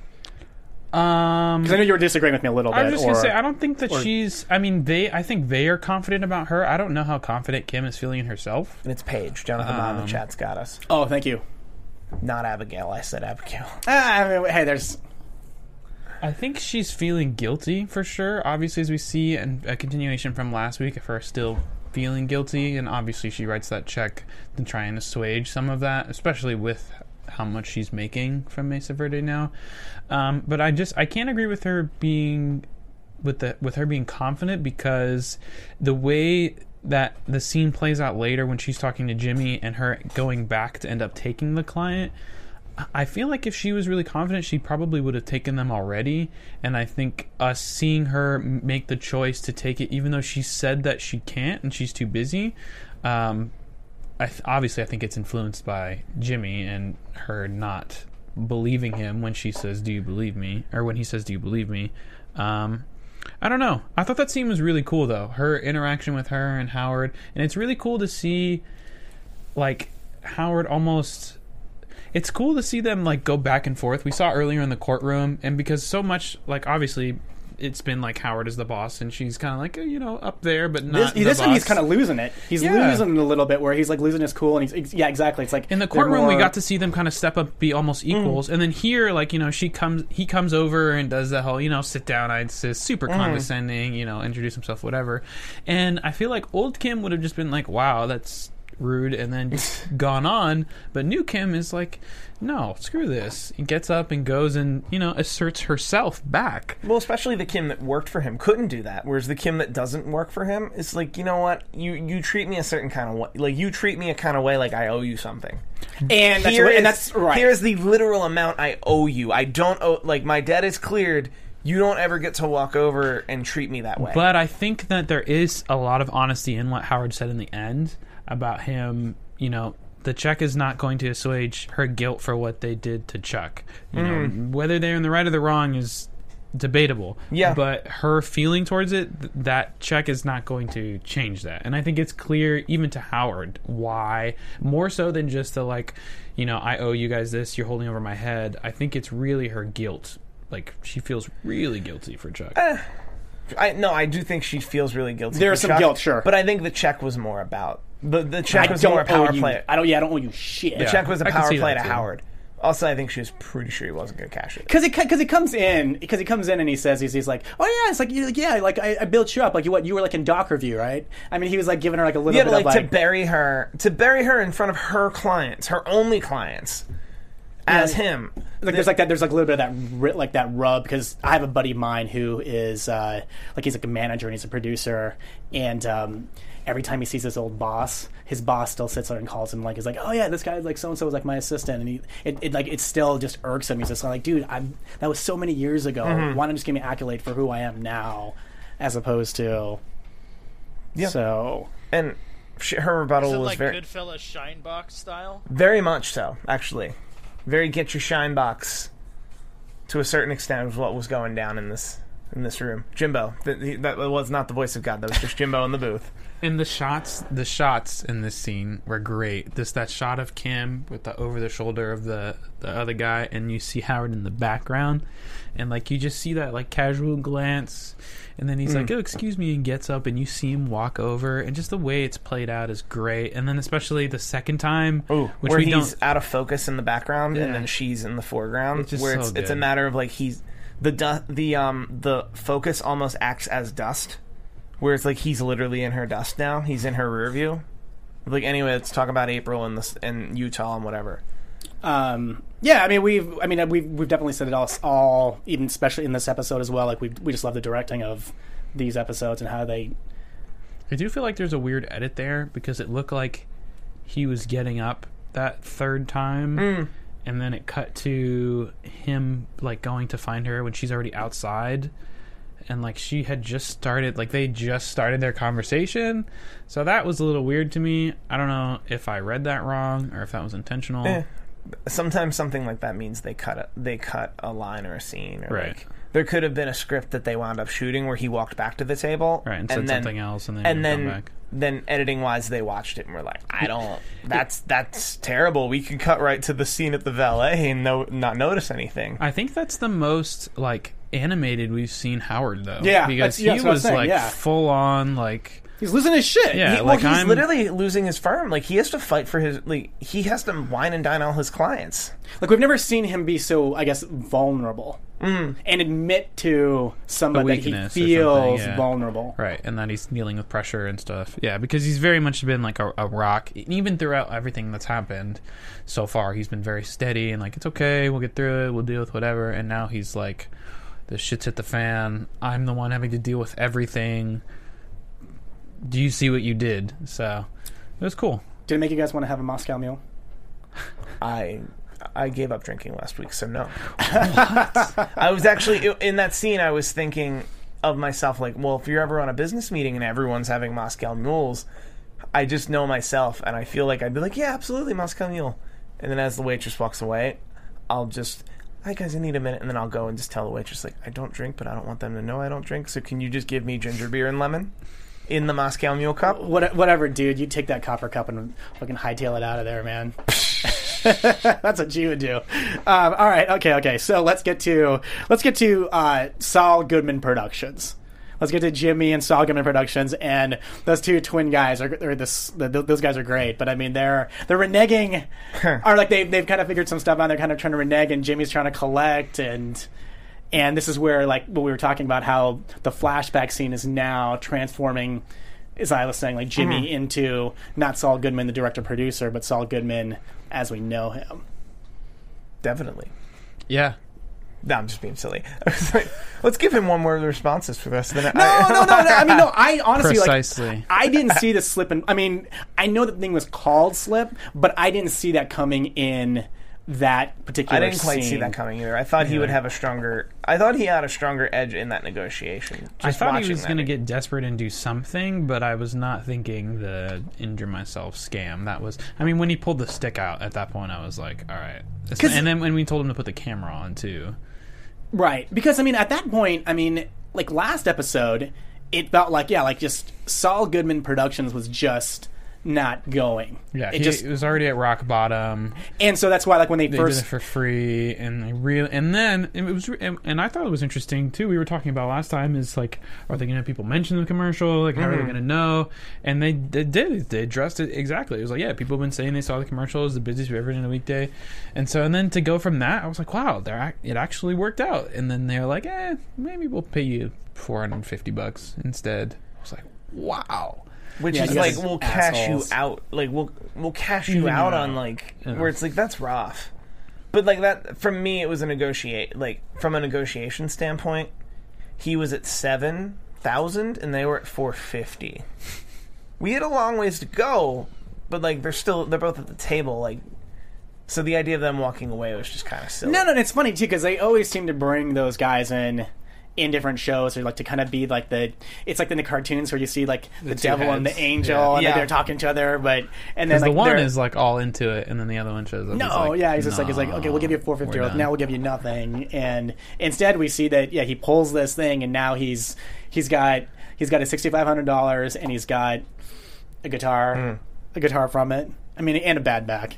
Um, Because I know you were disagreeing with me a little bit. I was just or, gonna say I don't think that or- she's. I mean, they. I think they are confident about her. I don't know how confident Kim is feeling in herself. And it's Paige. Jonathan Mott in Um, the chat's got us. Oh, thank you. Not Abigail. I said Abigail. Ah, I mean, hey, there's. I think she's feeling guilty for sure. Obviously, as we see, and a continuation from last week of her still feeling guilty, and obviously she writes that check to try and assuage some of that, especially with how much she's making from Mesa Verde now. Um, but I just I can't agree with her being with the with her being confident, because the way that the scene plays out later when she's talking to Jimmy and her going back to end up taking the client, I feel like if she was really confident, she probably would have taken them already. And I think us seeing her make the choice to take it, even though she said that she can't and she's too busy, um, I th- obviously I think it's influenced by Jimmy and her not believing him when she says, "Do you believe me?" or when he says, "Do you believe me?" Um, I don't know. I thought that scene was really cool, though. Her interaction with her and Howard. And it's really cool to see, like, Howard almost... It's cool to see them, like, go back and forth. We saw earlier in the courtroom, and because so much, like, obviously... It's been like Howard is the boss, and she's kind of like, you know, up there, but not this, the this boss. one he's kind of losing it. He's Yeah. losing it a little bit, where he's like losing his cool, and he's yeah, exactly. It's like In the they're courtroom, we more- got to see them kind of step up, be almost equals, and then here, like, you know, she comes, he comes over and does the whole, you know, sit down, I'd say, super condescending, you know, introduce himself, whatever. And I feel like old Kim would have just been like, wow, that's rude, and then gone on. But new Kim is like, no, screw this. He gets up and goes and, you know, asserts herself back. Well, especially the Kim that worked for him couldn't do that, whereas the Kim that doesn't work for him is like, you know what, you you treat me a certain kind of way, like you treat me a kind of way like I owe you something. and that's, Here and is- that's right. Here's the literal amount I owe you. I don't owe, like, my debt is cleared. You don't ever get to walk over and treat me that way. But I think that there is a lot of honesty in what Howard said in the end about him, you know, the check is not going to assuage her guilt for what they did to Chuck. You know, whether they're in the right or the wrong is debatable. Yeah. But her feeling towards it, th- that check is not going to change that. And I think it's clear, even to Howard, why, more so than just the, like, you know, I owe you guys this, you're holding over my head. I think it's really her guilt. Like, she feels really guilty for Chuck. I no, I do think she feels really guilty. There's for some Chuck, guilt, sure. But I think the check was more about the the check I was don't more a power owe you, play. I don't. Yeah, I don't owe you shit. The check was a I can power see play that to too. Howard. Also, I think she was pretty sure he wasn't going to cash it. Because it because he comes in because he comes in and he says he's, he's like, oh yeah, it's like, you- like yeah, like I, I built you up, like you what you were like in Doc Review, right? I mean, he was like giving her like a little Yeah, bit but like, of like to bury her, to bury her in front of her clients, her only clients, as Yeah. him. like there's like that there's like a little bit of that ri- like that rub, because I have a buddy of mine who is uh, like he's like a manager and he's a producer, and um, every time he sees his old boss, his boss still sits there and calls him like he's like, oh yeah, this guy like so and so was like my assistant, and he it, it like it still just irks him. He's just like, dude, I'm that was so many years ago. Mm-hmm. Why don't you just give me an accolade for who I am now, as opposed to Yeah. so. And she, her rebuttal Is it was like very, Goodfellas Shinebox style? very much so, actually. Very get your shine box to a certain extent of what was going down in this in this room. Jimbo. That, that was not the voice of God. That was just Jimbo in the booth. And the shots, the shots in this scene were great. This that shot of Kim with the over the shoulder of the the other guy, and you see Howard in the background, and like you just see that like casual glance, and then he's like, "Oh, excuse me," and gets up, and you see him walk over, and just the way it's played out is great. And then especially the second time, Ooh, which where we he's don't. out of focus in the background, and Yeah. then she's in the foreground. It's just where so it's it's a good. matter of like he's the du- the um the focus almost acts as dust, where it's like he's literally in her dust now. He's in her rear view. Like, anyway, let's talk about April and this and Utah and whatever. Um, yeah, I mean we've, I mean we've we've definitely said it all, all even especially in this episode as well. Like we we just love the directing of these episodes and how they. I do feel like there's a weird edit there because it looked like he was getting up that third time, and then it cut to him like going to find her when she's already outside, and like she had just started, like they just started their conversation. So that was a little weird to me. I don't know if I read that wrong or if that was intentional. Eh. Sometimes something like that means they cut a, they cut a line or a scene, or Right. like there could have been a script that they wound up shooting where he walked back to the table, Right, and said then, something else, and then and he'd then come back. then editing wise they watched it and were like, I don't, that's that's terrible. We can cut right to the scene at the valet and no not notice anything. I think that's the most like animated we've seen Howard though. Yeah, because that's- yeah, he that's what I was was saying, like yeah. full on like He's losing his shit. Yeah, He, well, like he's I'm, literally losing his firm. Like, he has to fight for his... Like, he has to wine and dine all his clients. Like, we've never seen him be so, I guess, vulnerable. Mm. And admit to somebody that he weakness or feels something, yeah. vulnerable. right, and that he's dealing with pressure and stuff. Yeah, because he's very much been like a, a rock. Even throughout everything that's happened so far, he's been very steady and like, it's okay, we'll get through it, we'll deal with whatever. And now he's like, the shit's hit the fan. I'm the one having to deal with everything. Do you see what you did? So it was cool. Did it make you guys want to have a Moscow Mule? I I gave up drinking last week, so no. I was actually, in that scene, I was thinking of myself, like, well, if you're ever on a business meeting and everyone's having Moscow Mules, I just know myself, and I feel like I'd be like, yeah, absolutely, Moscow Mule. And then as the waitress walks away, I'll just, hi guys, I need a minute, and then I'll go and just tell the waitress, like, I don't drink, but I don't want them to know I don't drink, so can you just give me ginger beer and lemon in the Moscow Mule cup? What, whatever, dude. You take that copper cup and fucking hightail it out of there, man. That's what you would do. Um, all right, okay, okay. So let's get to let's get to uh, Saul Goodman Productions. Let's get to Jimmy and Saul Goodman Productions, and those two twin guys are, or this, the, those guys are great. But I mean, they're they're reneging, or like they they've kind of figured some stuff out. They're kind of trying to renege, and Jimmy's trying to collect, and and this is where, like, what we were talking about, how the flashback scene is now transforming, as I was saying, like Jimmy mm-hmm. into not Saul Goodman, the director producer, but Saul Goodman as we know him. Definitely. Yeah. No, I'm just being silly. I was like, let's give him one more of the responses for the rest of the night. No, no, no, no. I mean, no. I honestly, Precisely. like, I didn't see the slip. In, I mean, I know that the thing was called slip, but I didn't see that coming in that particular. I didn't quite scene. see that coming either. I thought he would have a stronger. I thought he had a stronger edge in that negotiation. I Just thought he was watching going to that. get desperate and do something, but I was not thinking the injure myself scam. That was, I mean, when he pulled the stick out at that point, I was like, all right. This- and then when we told him to put the camera on too. Right, because I mean, at that point, I mean, like last episode, it felt like yeah, like just Saul Goodman Productions was just not going. Yeah, it he, just it was already at rock bottom. and so that's why, like when they, They first did it for free, and they really, and then it was, and, and I thought it was interesting too. We were talking about last time is like, are they going to have people mention the commercial? Like, how Mm-hmm. are they going to know? And they, they did. They addressed it exactly. It was like, yeah, people have been saying they saw the commercial. It was the busiest we've ever done in a weekday, and so and then to go from that, I was like, wow, they're it actually worked out. And then they're like, eh, maybe we'll pay you four hundred and fifty bucks instead. I was like, wow. Which Yeah, is you like, guys we'll cash you assholes. out. Like, we'll we'll cash you Even out you on, out. like, Yeah. where it's like, that's rough. But, like, that, for me, it was a negotiate, like, from a negotiation standpoint, he was at seven thousand and they were at four fifty. We had a long ways to go, but, like, they're still, they're both at the table, like, so the idea of them walking away was just kind of silly. no, no, it's funny too because they always seem to bring those guys in. In different shows, or like to kind of be like the, it's like in the cartoons where you see like the, The two devil and the heads. angel, Yeah. and Yeah. they're talking to each other, but and then Because like the one they're- is like all into it, and then the other one shows up. no, He's like, yeah, he's just like he's like okay, we'll give you four fifty, we're or done. now we'll give you nothing, and instead we see that yeah, he pulls this thing, and now he's he's got he's got a sixty five hundred dollars, and he's got a guitar, Mm. a guitar from it. I mean, and a bad back.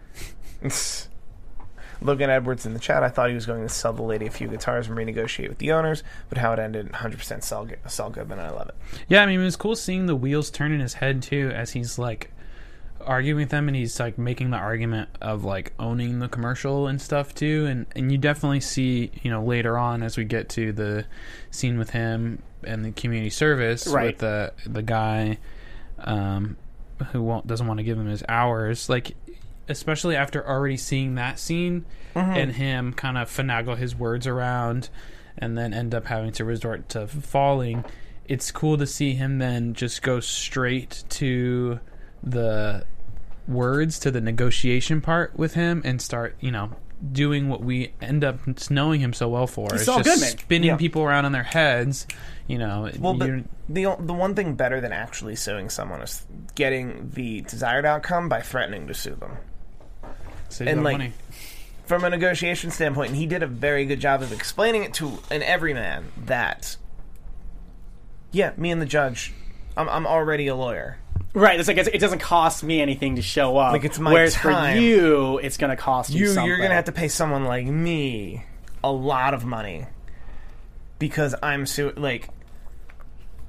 Logan Edwards in the chat, I thought he was going to sell the lady a few guitars and renegotiate with the owners, but how it ended, one hundred percent Saul, Saul Goodman, and I love it. Yeah, I mean, it was cool seeing the wheels turn in his head too as he's like arguing with them, and he's like making the argument of like owning the commercial and stuff too. And and you definitely see, you know, later on as we get to the scene with him and the community service Right. with the the guy um, who won't doesn't want to give him his hours, like. Especially after already seeing that scene and him kind of finagle his words around and then end up having to resort to falling, it's cool to see him then just go straight to the words, to the negotiation part with him and start, you know, doing what we end up knowing him so well for. He's It's Saul just Goodman. spinning Yeah. people around on their heads, you know. Well, but you're- the the one thing better than actually suing someone is getting the desired outcome by threatening to sue them. saves and, you like, money. From a negotiation standpoint, and he did a very good job of explaining it to an everyman that, yeah, me and the judge, I'm, I'm already a lawyer. Right, it's like it's, it doesn't cost me anything to show up. Like, it's my whereas time. for you, it's going to cost you, You, something. you're going to have to pay someone like me a lot of money because I'm su- like,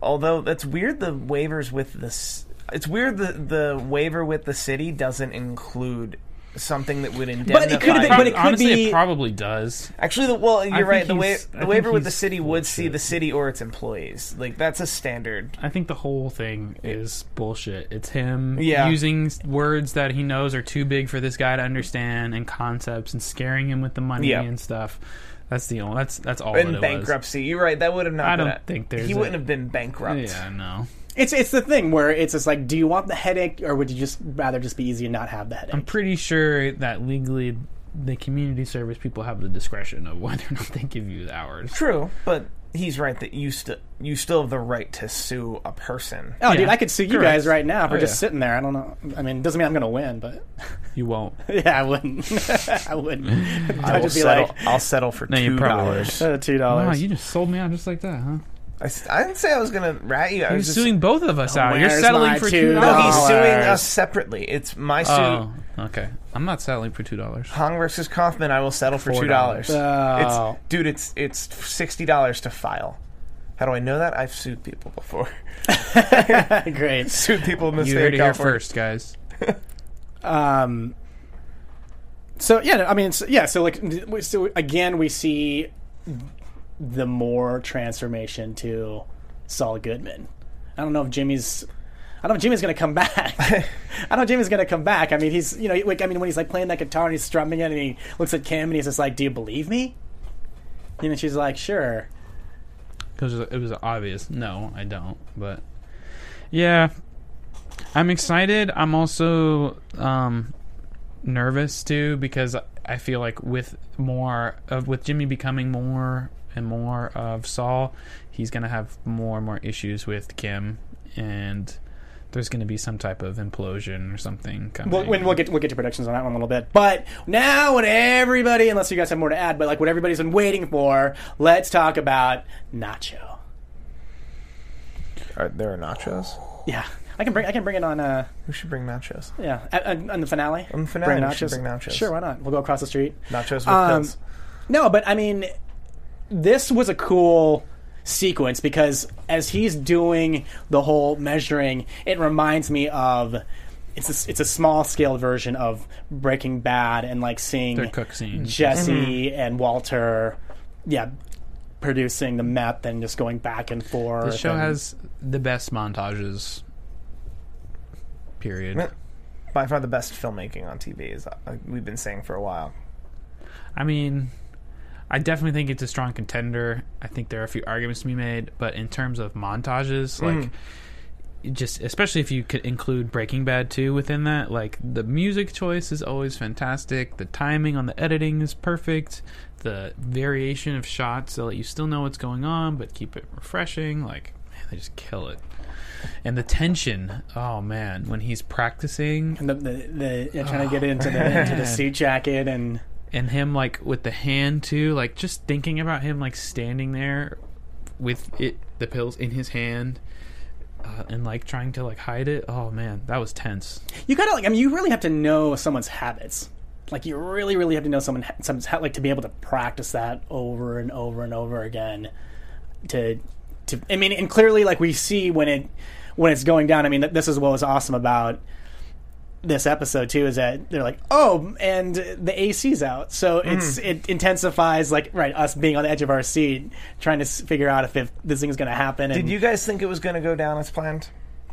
Although that's weird, the waivers with this. It's weird the the waiver with the city doesn't include something that would indemnify. But it could have been- but it could Honestly, be- it probably does. Actually, the, well, you're think right. The, wa- he's- I the think waiver with the he's city would see bullshit. the city or its employees. Like that's a standard. I think the whole thing is bullshit. It's him Yeah. using s- words that he knows are too big for this guy to understand, and concepts, and scaring him with the money Yeah. and stuff. That's the only. That's that's all. In that it bankruptcy, you're right. That would have not. I been don't a- think there's He a- wouldn't have been was. bankrupt. Yeah, no. It's it's the thing where it's just like, do you want the headache, or would you just rather just be easy and not have the headache? I'm pretty sure that legally, the community service people have the discretion of whether or not they give you the hours. True, but he's right that you still you still have the right to sue a person. Oh, Yeah, dude, I could sue you correct. guys right now for Oh, just yeah. sitting there. I don't know. I mean, it doesn't mean I'm going to win, but You won't. yeah, I wouldn't. I wouldn't. I I'd will just be settle. like, I'll settle for No, you two probably dollars. uh, two Wow, dollars. you just sold me out just like that, huh? I, s- I didn't say I was gonna rat you. I You're was just suing both of us out. You're Where's settling my for two two No, dollars. he's dollars. suing us separately. It's my suit. Oh, okay. I'm not settling for two dollars. Hong versus Kaufman. I will settle for Four two dollars. Oh. It's dude. It's it's sixty dollars to file. How do I know that? I've sued people before. Great. Sued people in the You state heard of it here California. first, guys. Um. So yeah, I mean, so, yeah. So like, we- so again, we see the more transformation to Saul Goodman. I don't know if Jimmy's. I don't know if Jimmy's going to come back. I don't know if Jimmy's going to come back. I mean, he's you know, like I mean, when he's like playing that guitar and he's strumming it, and he looks at Kim and he's just like, "Do you believe me?" You know, she's like, "Sure." Because it was obvious. No, I don't. But yeah, I'm excited. I'm also um, nervous too, because I feel like with more of with Jimmy becoming more and more of Saul, he's gonna have more and more issues with Kim, and there's gonna be some type of implosion or something coming. We'll, when we'll get we'll get to predictions on that one in a little bit. But now, what everybody, unless you guys have more to add, but like what everybody's been waiting for, let's talk about Nacho. Are there are nachos? Yeah, I can bring I can bring it on. Uh, We should bring nachos. yeah, at, at, on the finale. On the finale, bring we should bring nachos. Sure, why not? We'll go across the street. Nachos with Um, pills. No, but I mean, this was a cool sequence because as he's doing the whole measuring, it reminds me of it's a, it's a small scale version of Breaking Bad and like seeing Their cook scenes. Jesse Mm-hmm. and Walter, yeah, producing the meth and just going back and forth. The show and- has the best montages. Period. By far the best filmmaking on T V is uh, we've been saying for a while. I mean, I definitely think it's a strong contender. I think there are a few arguments to be made, but in terms of montages, like, just especially if you could include Breaking Bad too within that, like the music choice is always fantastic. The timing on the editing is perfect. The variation of shots so that you still know what's going on, but keep it refreshing. Like, man, they just kill it. And the tension, oh man, when he's practicing. And the, the, the yeah, trying to get into the into the suit jacket and And him, like, with the hand, too. Like, just thinking about him, like, standing there with it, the pills in his hand uh, and, like, trying to, like, hide it. Oh, man, that was tense. you gotta like I mean you really have to know someone's habits. Like you really really have to know someone someone's ha- like to be able to practice that over and over and over again. To to I mean and clearly like we see when it when it's going down. I mean th- this is what was awesome about this episode too is that they're like, oh, and the A C's out, so it's it intensifies like right us being on the edge of our seat trying to s- figure out if, if this thing is going to happen. And, Did you guys think it was going to go down as planned?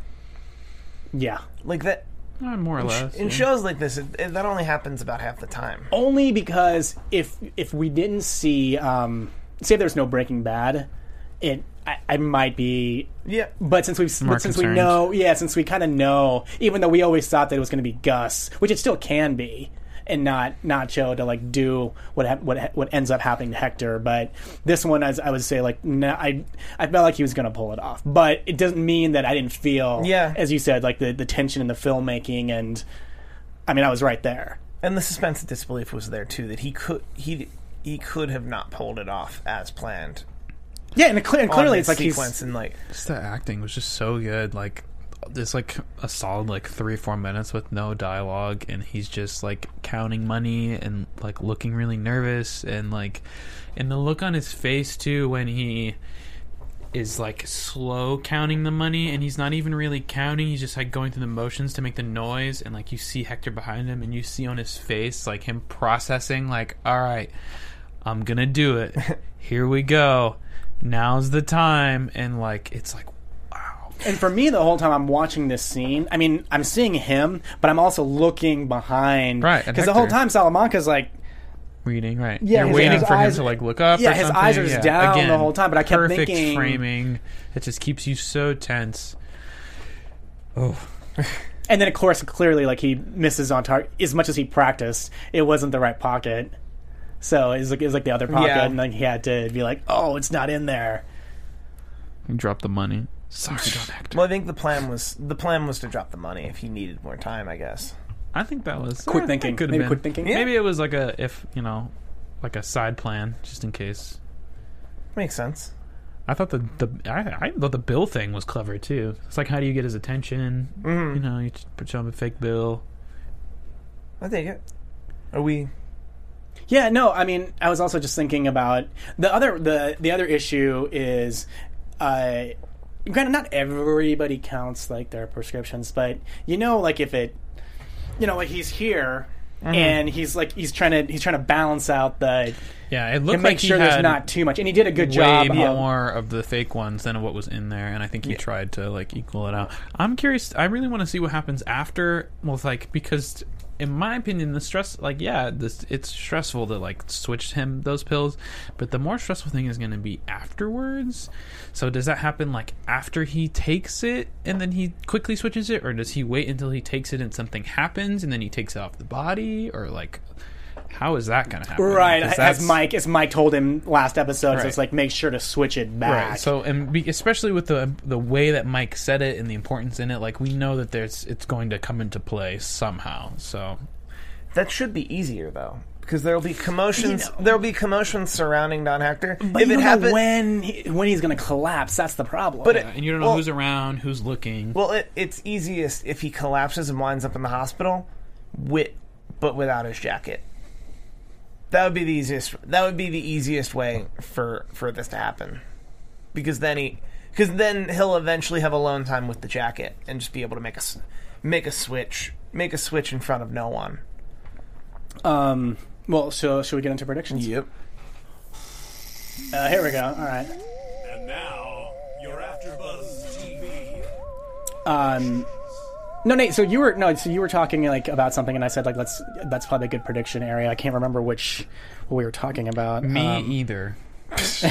Yeah, Like that Uh, more or less. in yeah. shows like this, it, it, that only happens about half the time. only because if if we didn't see um, say there's no Breaking Bad, it I, I might be. Yeah, But since we've More but since we concerned. know, yeah, since we kind of know, even though we always thought that it was going to be Gus, which it still can be, and not Nacho to like do what hap- what ha- what ends up happening to Hector. But this one, as I would say, like nah, I I felt like he was going to pull it off. But it doesn't mean that I didn't feel, Yeah. as you said, like the the tension in the filmmaking, and I mean I was right there. and the suspense of disbelief was there too. That he could he he could have not pulled it off as planned. Yeah, and, cle- and on clearly this it's like he's sequence and like Just the acting was just so good. Like, there's like a solid like three four minutes with no dialogue, and he's just like counting money and like looking really nervous, and like and the look on his face too when he is like slow counting the money, and he's not even really counting. He's just like going through the motions to make the noise, and like you see Hector behind him, and you see on his face like him processing, like, all right, I'm gonna do it. Here we go. Now's the time. And like it's like, wow. And for me, the whole time I'm watching this scene, I mean, I'm seeing him, but I'm also looking behind, right? Because the whole time Salamanca's like. Reading, right? Yeah, you're his, waiting his for eyes, him to like look up. Yeah, or his something. eyes are just yeah. down Again, the whole time. But I kept perfect thinking, framing. It just keeps you so tense. Oh, and then of course, clearly, like he misses on target. As much as he practiced, it wasn't the right pocket. So it's like it's like the other pocket, Yeah. and like he had to be like, "Oh, it's not in there." you drop the money. Sorry, don't act. Well, I think the plan was the plan was to drop the money if he needed more time, I guess. I think that was Quick eh, thinking. that could have Maybe been. quick thinking. Yeah. Maybe it was like a if you know, like a side plan just in case. Makes sense. I thought the the I, I thought the bill thing was clever too. It's like, how do you get his attention? Mhm. You know, you just put on a fake bill. I take it. Are we? Yeah, no, I mean, I was also just thinking about the other the the other issue is, uh, granted, not everybody counts like their prescriptions, but you know, like if it, you know, like he's here Mm-hmm. and he's like he's trying to he's trying to balance out the Yeah, it and looked make like he sure had there's not too much, and he did a good way job. Of, more of the fake ones than what was in there, and I think he Yeah. tried to like equal it out. I'm curious. I really want to see what happens after. Well, like because in my opinion, the stress, like yeah, this it's stressful to like switch him those pills, but the more stressful thing is going to be afterwards. So does that happen like after he takes it and then he quickly switches it, or does he wait until he takes it and something happens and then he takes it off the body, or like? How is that going to happen? right, 'Cause as that's- Mike as Mike told him last episode, so Right. it's like make sure to switch it back. Right. So, and be, especially with the the way that Mike said it and the importance in it, like we know that there's it's going to come into play somehow. So, That should be easier though, because there'll be commotions. You know. There'll be commotions surrounding Don Hector. but if you it don't happen- know when he, when he's going to collapse. That's the problem. But it- and you don't know Well- who's around, who's looking. Well, it, it's easiest if he collapses and winds up in the hospital, with but without his jacket. That would be the easiest. That would be the easiest way for for this to happen, because then he, because then he'll eventually have alone time with the jacket and just be able to make a s- make a switch, make a switch in front of no one. um, well, so should we get into predictions? Yep. Uh, here we go. All right. And now, you're AfterBuzz T V. Um, no, Nate. So you were no. So you were talking like about something, and I said like let's. That's probably a good prediction area. I can't remember which what we were talking about. Me Um, either. so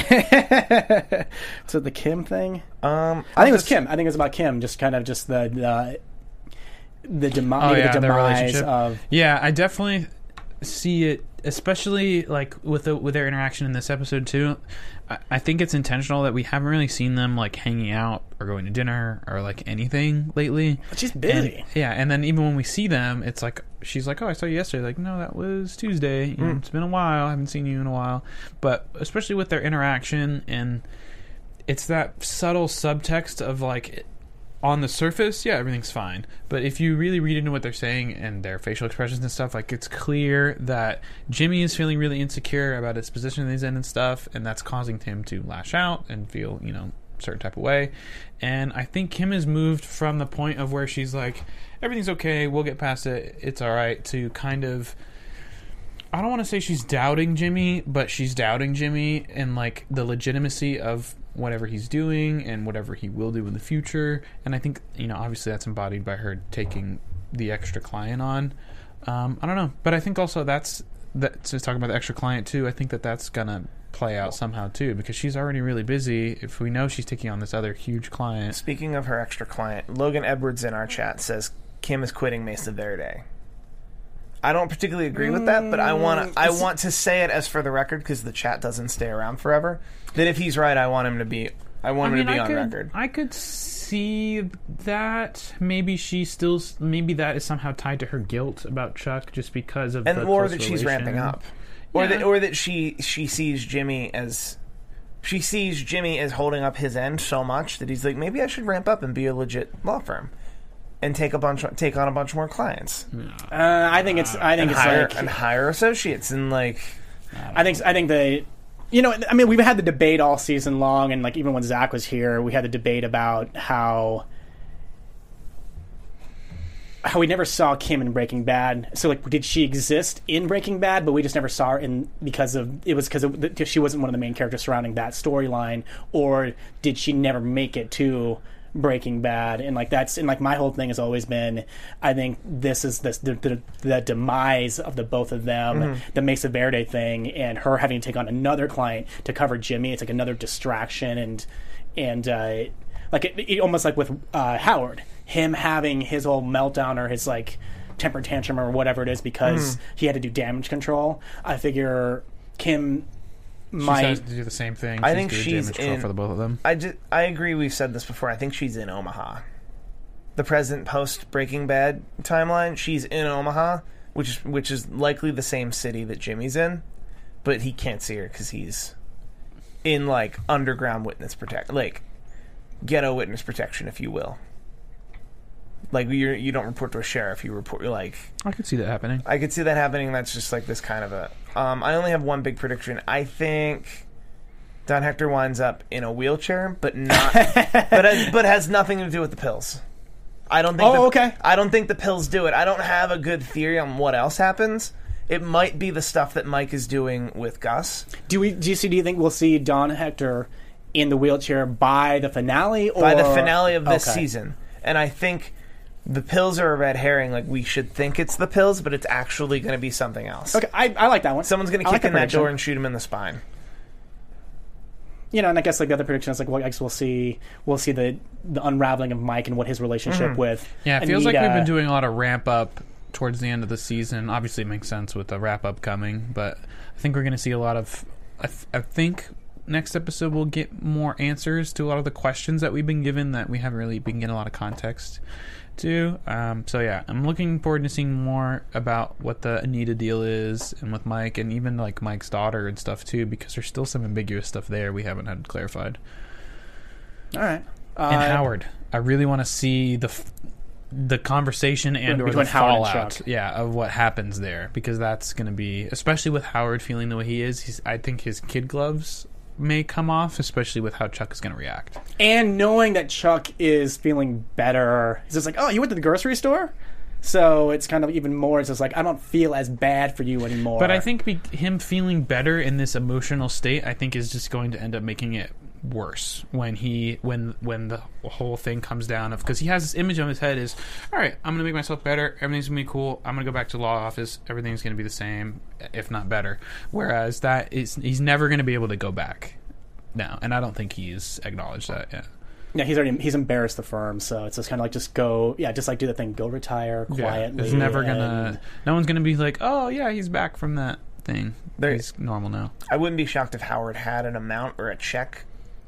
the Kim thing. Um, I think it was Kim. I think it was about Kim. Just kind of just the the the, demi- Oh maybe yeah, the their demise relationship. of. Yeah, I definitely see it, especially like with the, with their interaction in this episode too. I, I think it's intentional that we haven't really seen them like hanging out or going to dinner or like anything lately. She's busy. And- yeah, and then even when we see them, it's like she's like, "Oh, I saw you yesterday." Like, no, that was Tuesday. You know, it's been a while. I haven't seen you in a while. But especially with their interaction, and it's that subtle subtext of like, on the surface, yeah, everything's fine. But if you really read into what they're saying and their facial expressions and stuff, like it's clear that Jimmy is feeling really insecure about his position that he's in and stuff, and that's causing him to lash out and feel, you know, a certain type of way. And I think Kim has moved from the point of where she's like, everything's okay, we'll get past it, it's all right, to kind of, I don't want to say she's doubting Jimmy, but she's doubting Jimmy and like the legitimacy of whatever he's doing and whatever he will do in the future. And I think, you know, obviously that's embodied by her taking the extra client on. Um, I don't know, but I think also that's that. So talking about the extra client too, I think that that's gonna play out somehow too, because she's already really busy. If we know she's taking on this other huge client, Speaking of her extra client, Logan Edwards in our chat says Kim is quitting Mesa Verde. I don't particularly agree with that, but I want to I want to say it as for the record because the chat doesn't stay around forever. That if he's right, I want him to be I want I mean, him to be I on could, record. I could see that. Maybe she still. Maybe that is somehow tied to her guilt about Chuck, just because of And the or close that she's relation. ramping up. Or Yeah. that or that she she sees Jimmy as she sees Jimmy as holding up his end so much that he's like, maybe I should ramp up and be a legit law firm and take a bunch take on a bunch more clients. Uh, I think it's. I think And it's hire like. and hire associates and like I think. I think the. You know, I mean, we've had the debate all season long, and like even when Zach was here, we had the debate about how how we never saw Kim in Breaking Bad. So, like, did she exist in Breaking Bad, but we just never saw her in because of it was because she wasn't one of the main characters surrounding that storyline, or did she never make it to Breaking Bad? And like that's and like my whole thing has always been, I think this is this the, the, the demise of the both of them, mm-hmm. the Mesa Verde thing, and her having to take on another client to cover Jimmy. It's like another distraction, and and uh, like it, it, almost like with uh, Howard, him having his whole meltdown or his like temper tantrum or whatever it is because mm-hmm. he had to do damage control. I figure Kim might has to do the same thing. I she's think she's damage control in for the both of them. I, just, I agree. We've said this before. I think she's in Omaha. The present post Breaking Bad timeline, she's in Omaha, which is which is likely the same city that Jimmy's in, but he can't see her because he's in like underground witness protect, like ghetto witness protection, if you will. Like you you don't report to a sheriff, you report like. I could see that happening. I could see that happening. That's just like this kind of a. Um, I only have one big prediction. I think Don Hector winds up in a wheelchair, but not, but has, but has nothing to do with the pills. I don't think. Oh, the, okay. I don't think the pills do it. I don't have a good theory on what else happens. It might be the stuff that Mike is doing with Gus. Do we? Do you see? Do you think we'll see Don Hector in the wheelchair by the finale? Or? By the finale of this okay. season, and I think. The pills are a red herring. Like, we should think it's the pills, but it's actually going to be something else. Okay, I, I like that one. Someone's going to I kick like in that prediction. door and shoot him in the spine. You know, and I guess like the other prediction is like, well, I guess we'll see, we'll see the the unraveling of Mike and what his relationship mm-hmm. with. Yeah, it feels Anita. like we've been doing a lot of ramp up towards the end of the season. Obviously, it makes sense with the wrap up coming, but I think we're going to see a lot of. I, th- I think next episode we'll get more answers to a lot of the questions that we've been given that we haven't really been getting a lot of context. To. Um, so yeah, I'm looking forward to seeing more about what the Anita deal is and with Mike and even like Mike's daughter and stuff too, because there's still some ambiguous stuff there we haven't had clarified. All right. Uh, and Howard, I really want to see the f- the conversation and or between the Howard and fallout, Chuck. yeah, of what happens there, because that's going to be, especially with Howard feeling the way he is. He's, I think his kid gloves may come off, especially with how Chuck is going to react. And knowing that Chuck is feeling better, he's just like, oh, you went to the grocery store? So it's kind of even more, it's just like, I don't feel as bad for you anymore. But I think be- him feeling better in this emotional state, I think is just going to end up making it worse when he when when the whole thing comes down of, because he has this image on his head is, all right, I'm gonna make myself better, everything's gonna be cool, I'm gonna go back to the law office, everything's gonna be the same, if not better. Whereas that is, he's never gonna be able to go back now, and I don't think he's acknowledged that yet. Yeah, he's already he's embarrassed the firm, so it's just kind of like just go, yeah, just like do the thing, go retire quietly. Yeah, it's never gonna. and... No one's gonna be like, oh yeah, he's back from that thing. There, he's normal now. I wouldn't be shocked if Howard had an amount or a check.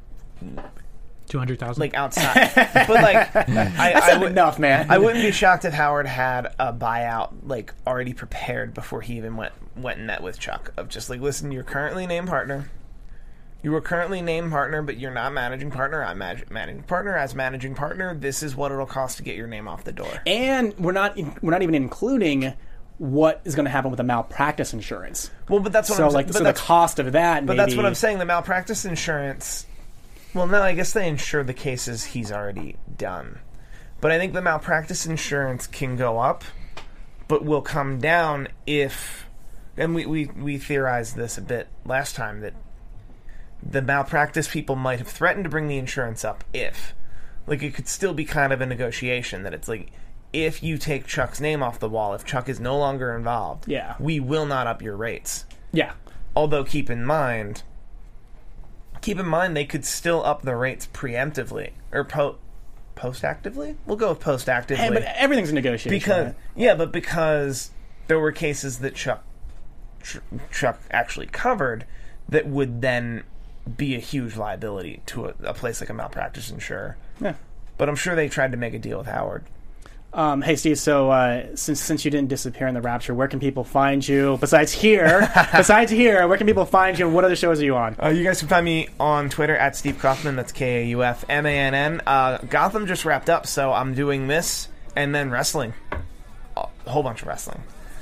Two hundred thousand, like outside, but like I, that's I not would, enough, man. I wouldn't be shocked if Howard had a buyout like already prepared before he even went went and met with Chuck. Of just like, listen, you're currently named partner. You were currently named partner, but you're not managing partner. I'm manag- managing partner. As managing partner, this is what it'll cost to get your name off the door. And we're not in, we're not even including what is going to happen with the malpractice insurance. Well, but that's what so I'm like but so the cost of that. But maybe, that's what I'm saying. The malpractice insurance. Well, no, I guess they insure the cases he's already done. But I think the malpractice insurance can go up, but will come down if, and we, we, we theorized this a bit last time, that the malpractice people might have threatened to bring the insurance up if. Like, it could still be kind of a negotiation that it's like, if you take Chuck's name off the wall, if Chuck is no longer involved, yeah. we will not up your rates. Yeah. Although, keep in mind... Keep in mind, they could still up the rates preemptively or po- post-actively. We'll go with post-actively. Hey, but everything's a negotiation. Because right? yeah, but because there were cases that Chuck Ch- Chuck actually covered that would then be a huge liability to a, a place like a malpractice insurer. Yeah. But I'm sure they tried to make a deal with Howard. Um, hey, Steve, so uh, since since you didn't disappear in the Rapture, where can people find you? Besides here, besides here, where can people find you, and what other shows are you on? Uh, you guys can find me on Twitter, at Steve Kaufman, that's K A U F M A N N. Uh, Gotham just wrapped up, so I'm doing this, and then wrestling. A whole bunch of wrestling.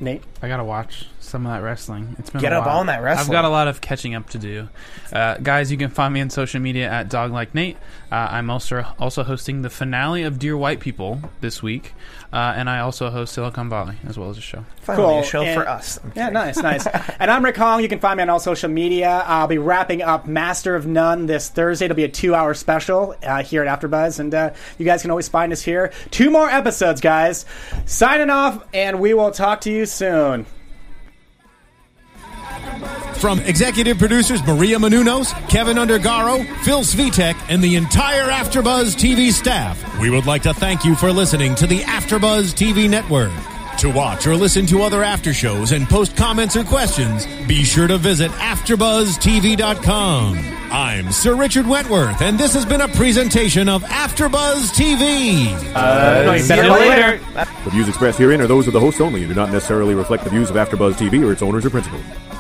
Nate? I gotta watch some of that wrestling. It's been Get a up while. on that wrestling. I've got a lot of catching up to do. Uh, guys, you can find me on social media at DogLikeNate. Uh, I'm also also hosting the finale of Dear White People this week, uh, and I also host Silicon Valley as well as a show. Finally, Cool. a show And- for us. I'm Yeah, kidding. nice, nice. And I'm Rick Hong. You can find me on all social media. I'll be wrapping up Master of None this Thursday. It'll be a two-hour special uh, here at AfterBuzz, and uh, you guys can always find us here. Two more episodes, guys. Signing off, and we will talk to you soon. From executive producers Maria Menounos, Kevin Undergaro, Phil Svitek, and the entire AfterBuzz T V staff, we would like to thank you for listening to the AfterBuzz T V network. To watch or listen to other after shows and post comments or questions, be sure to visit after buzz T V dot com. I'm Sir Richard Wentworth, and this has been a presentation of AfterBuzz T V. Uh, See you later. The views expressed herein are those of the hosts only and do not necessarily reflect the views of AfterBuzz T V or its owners or principals.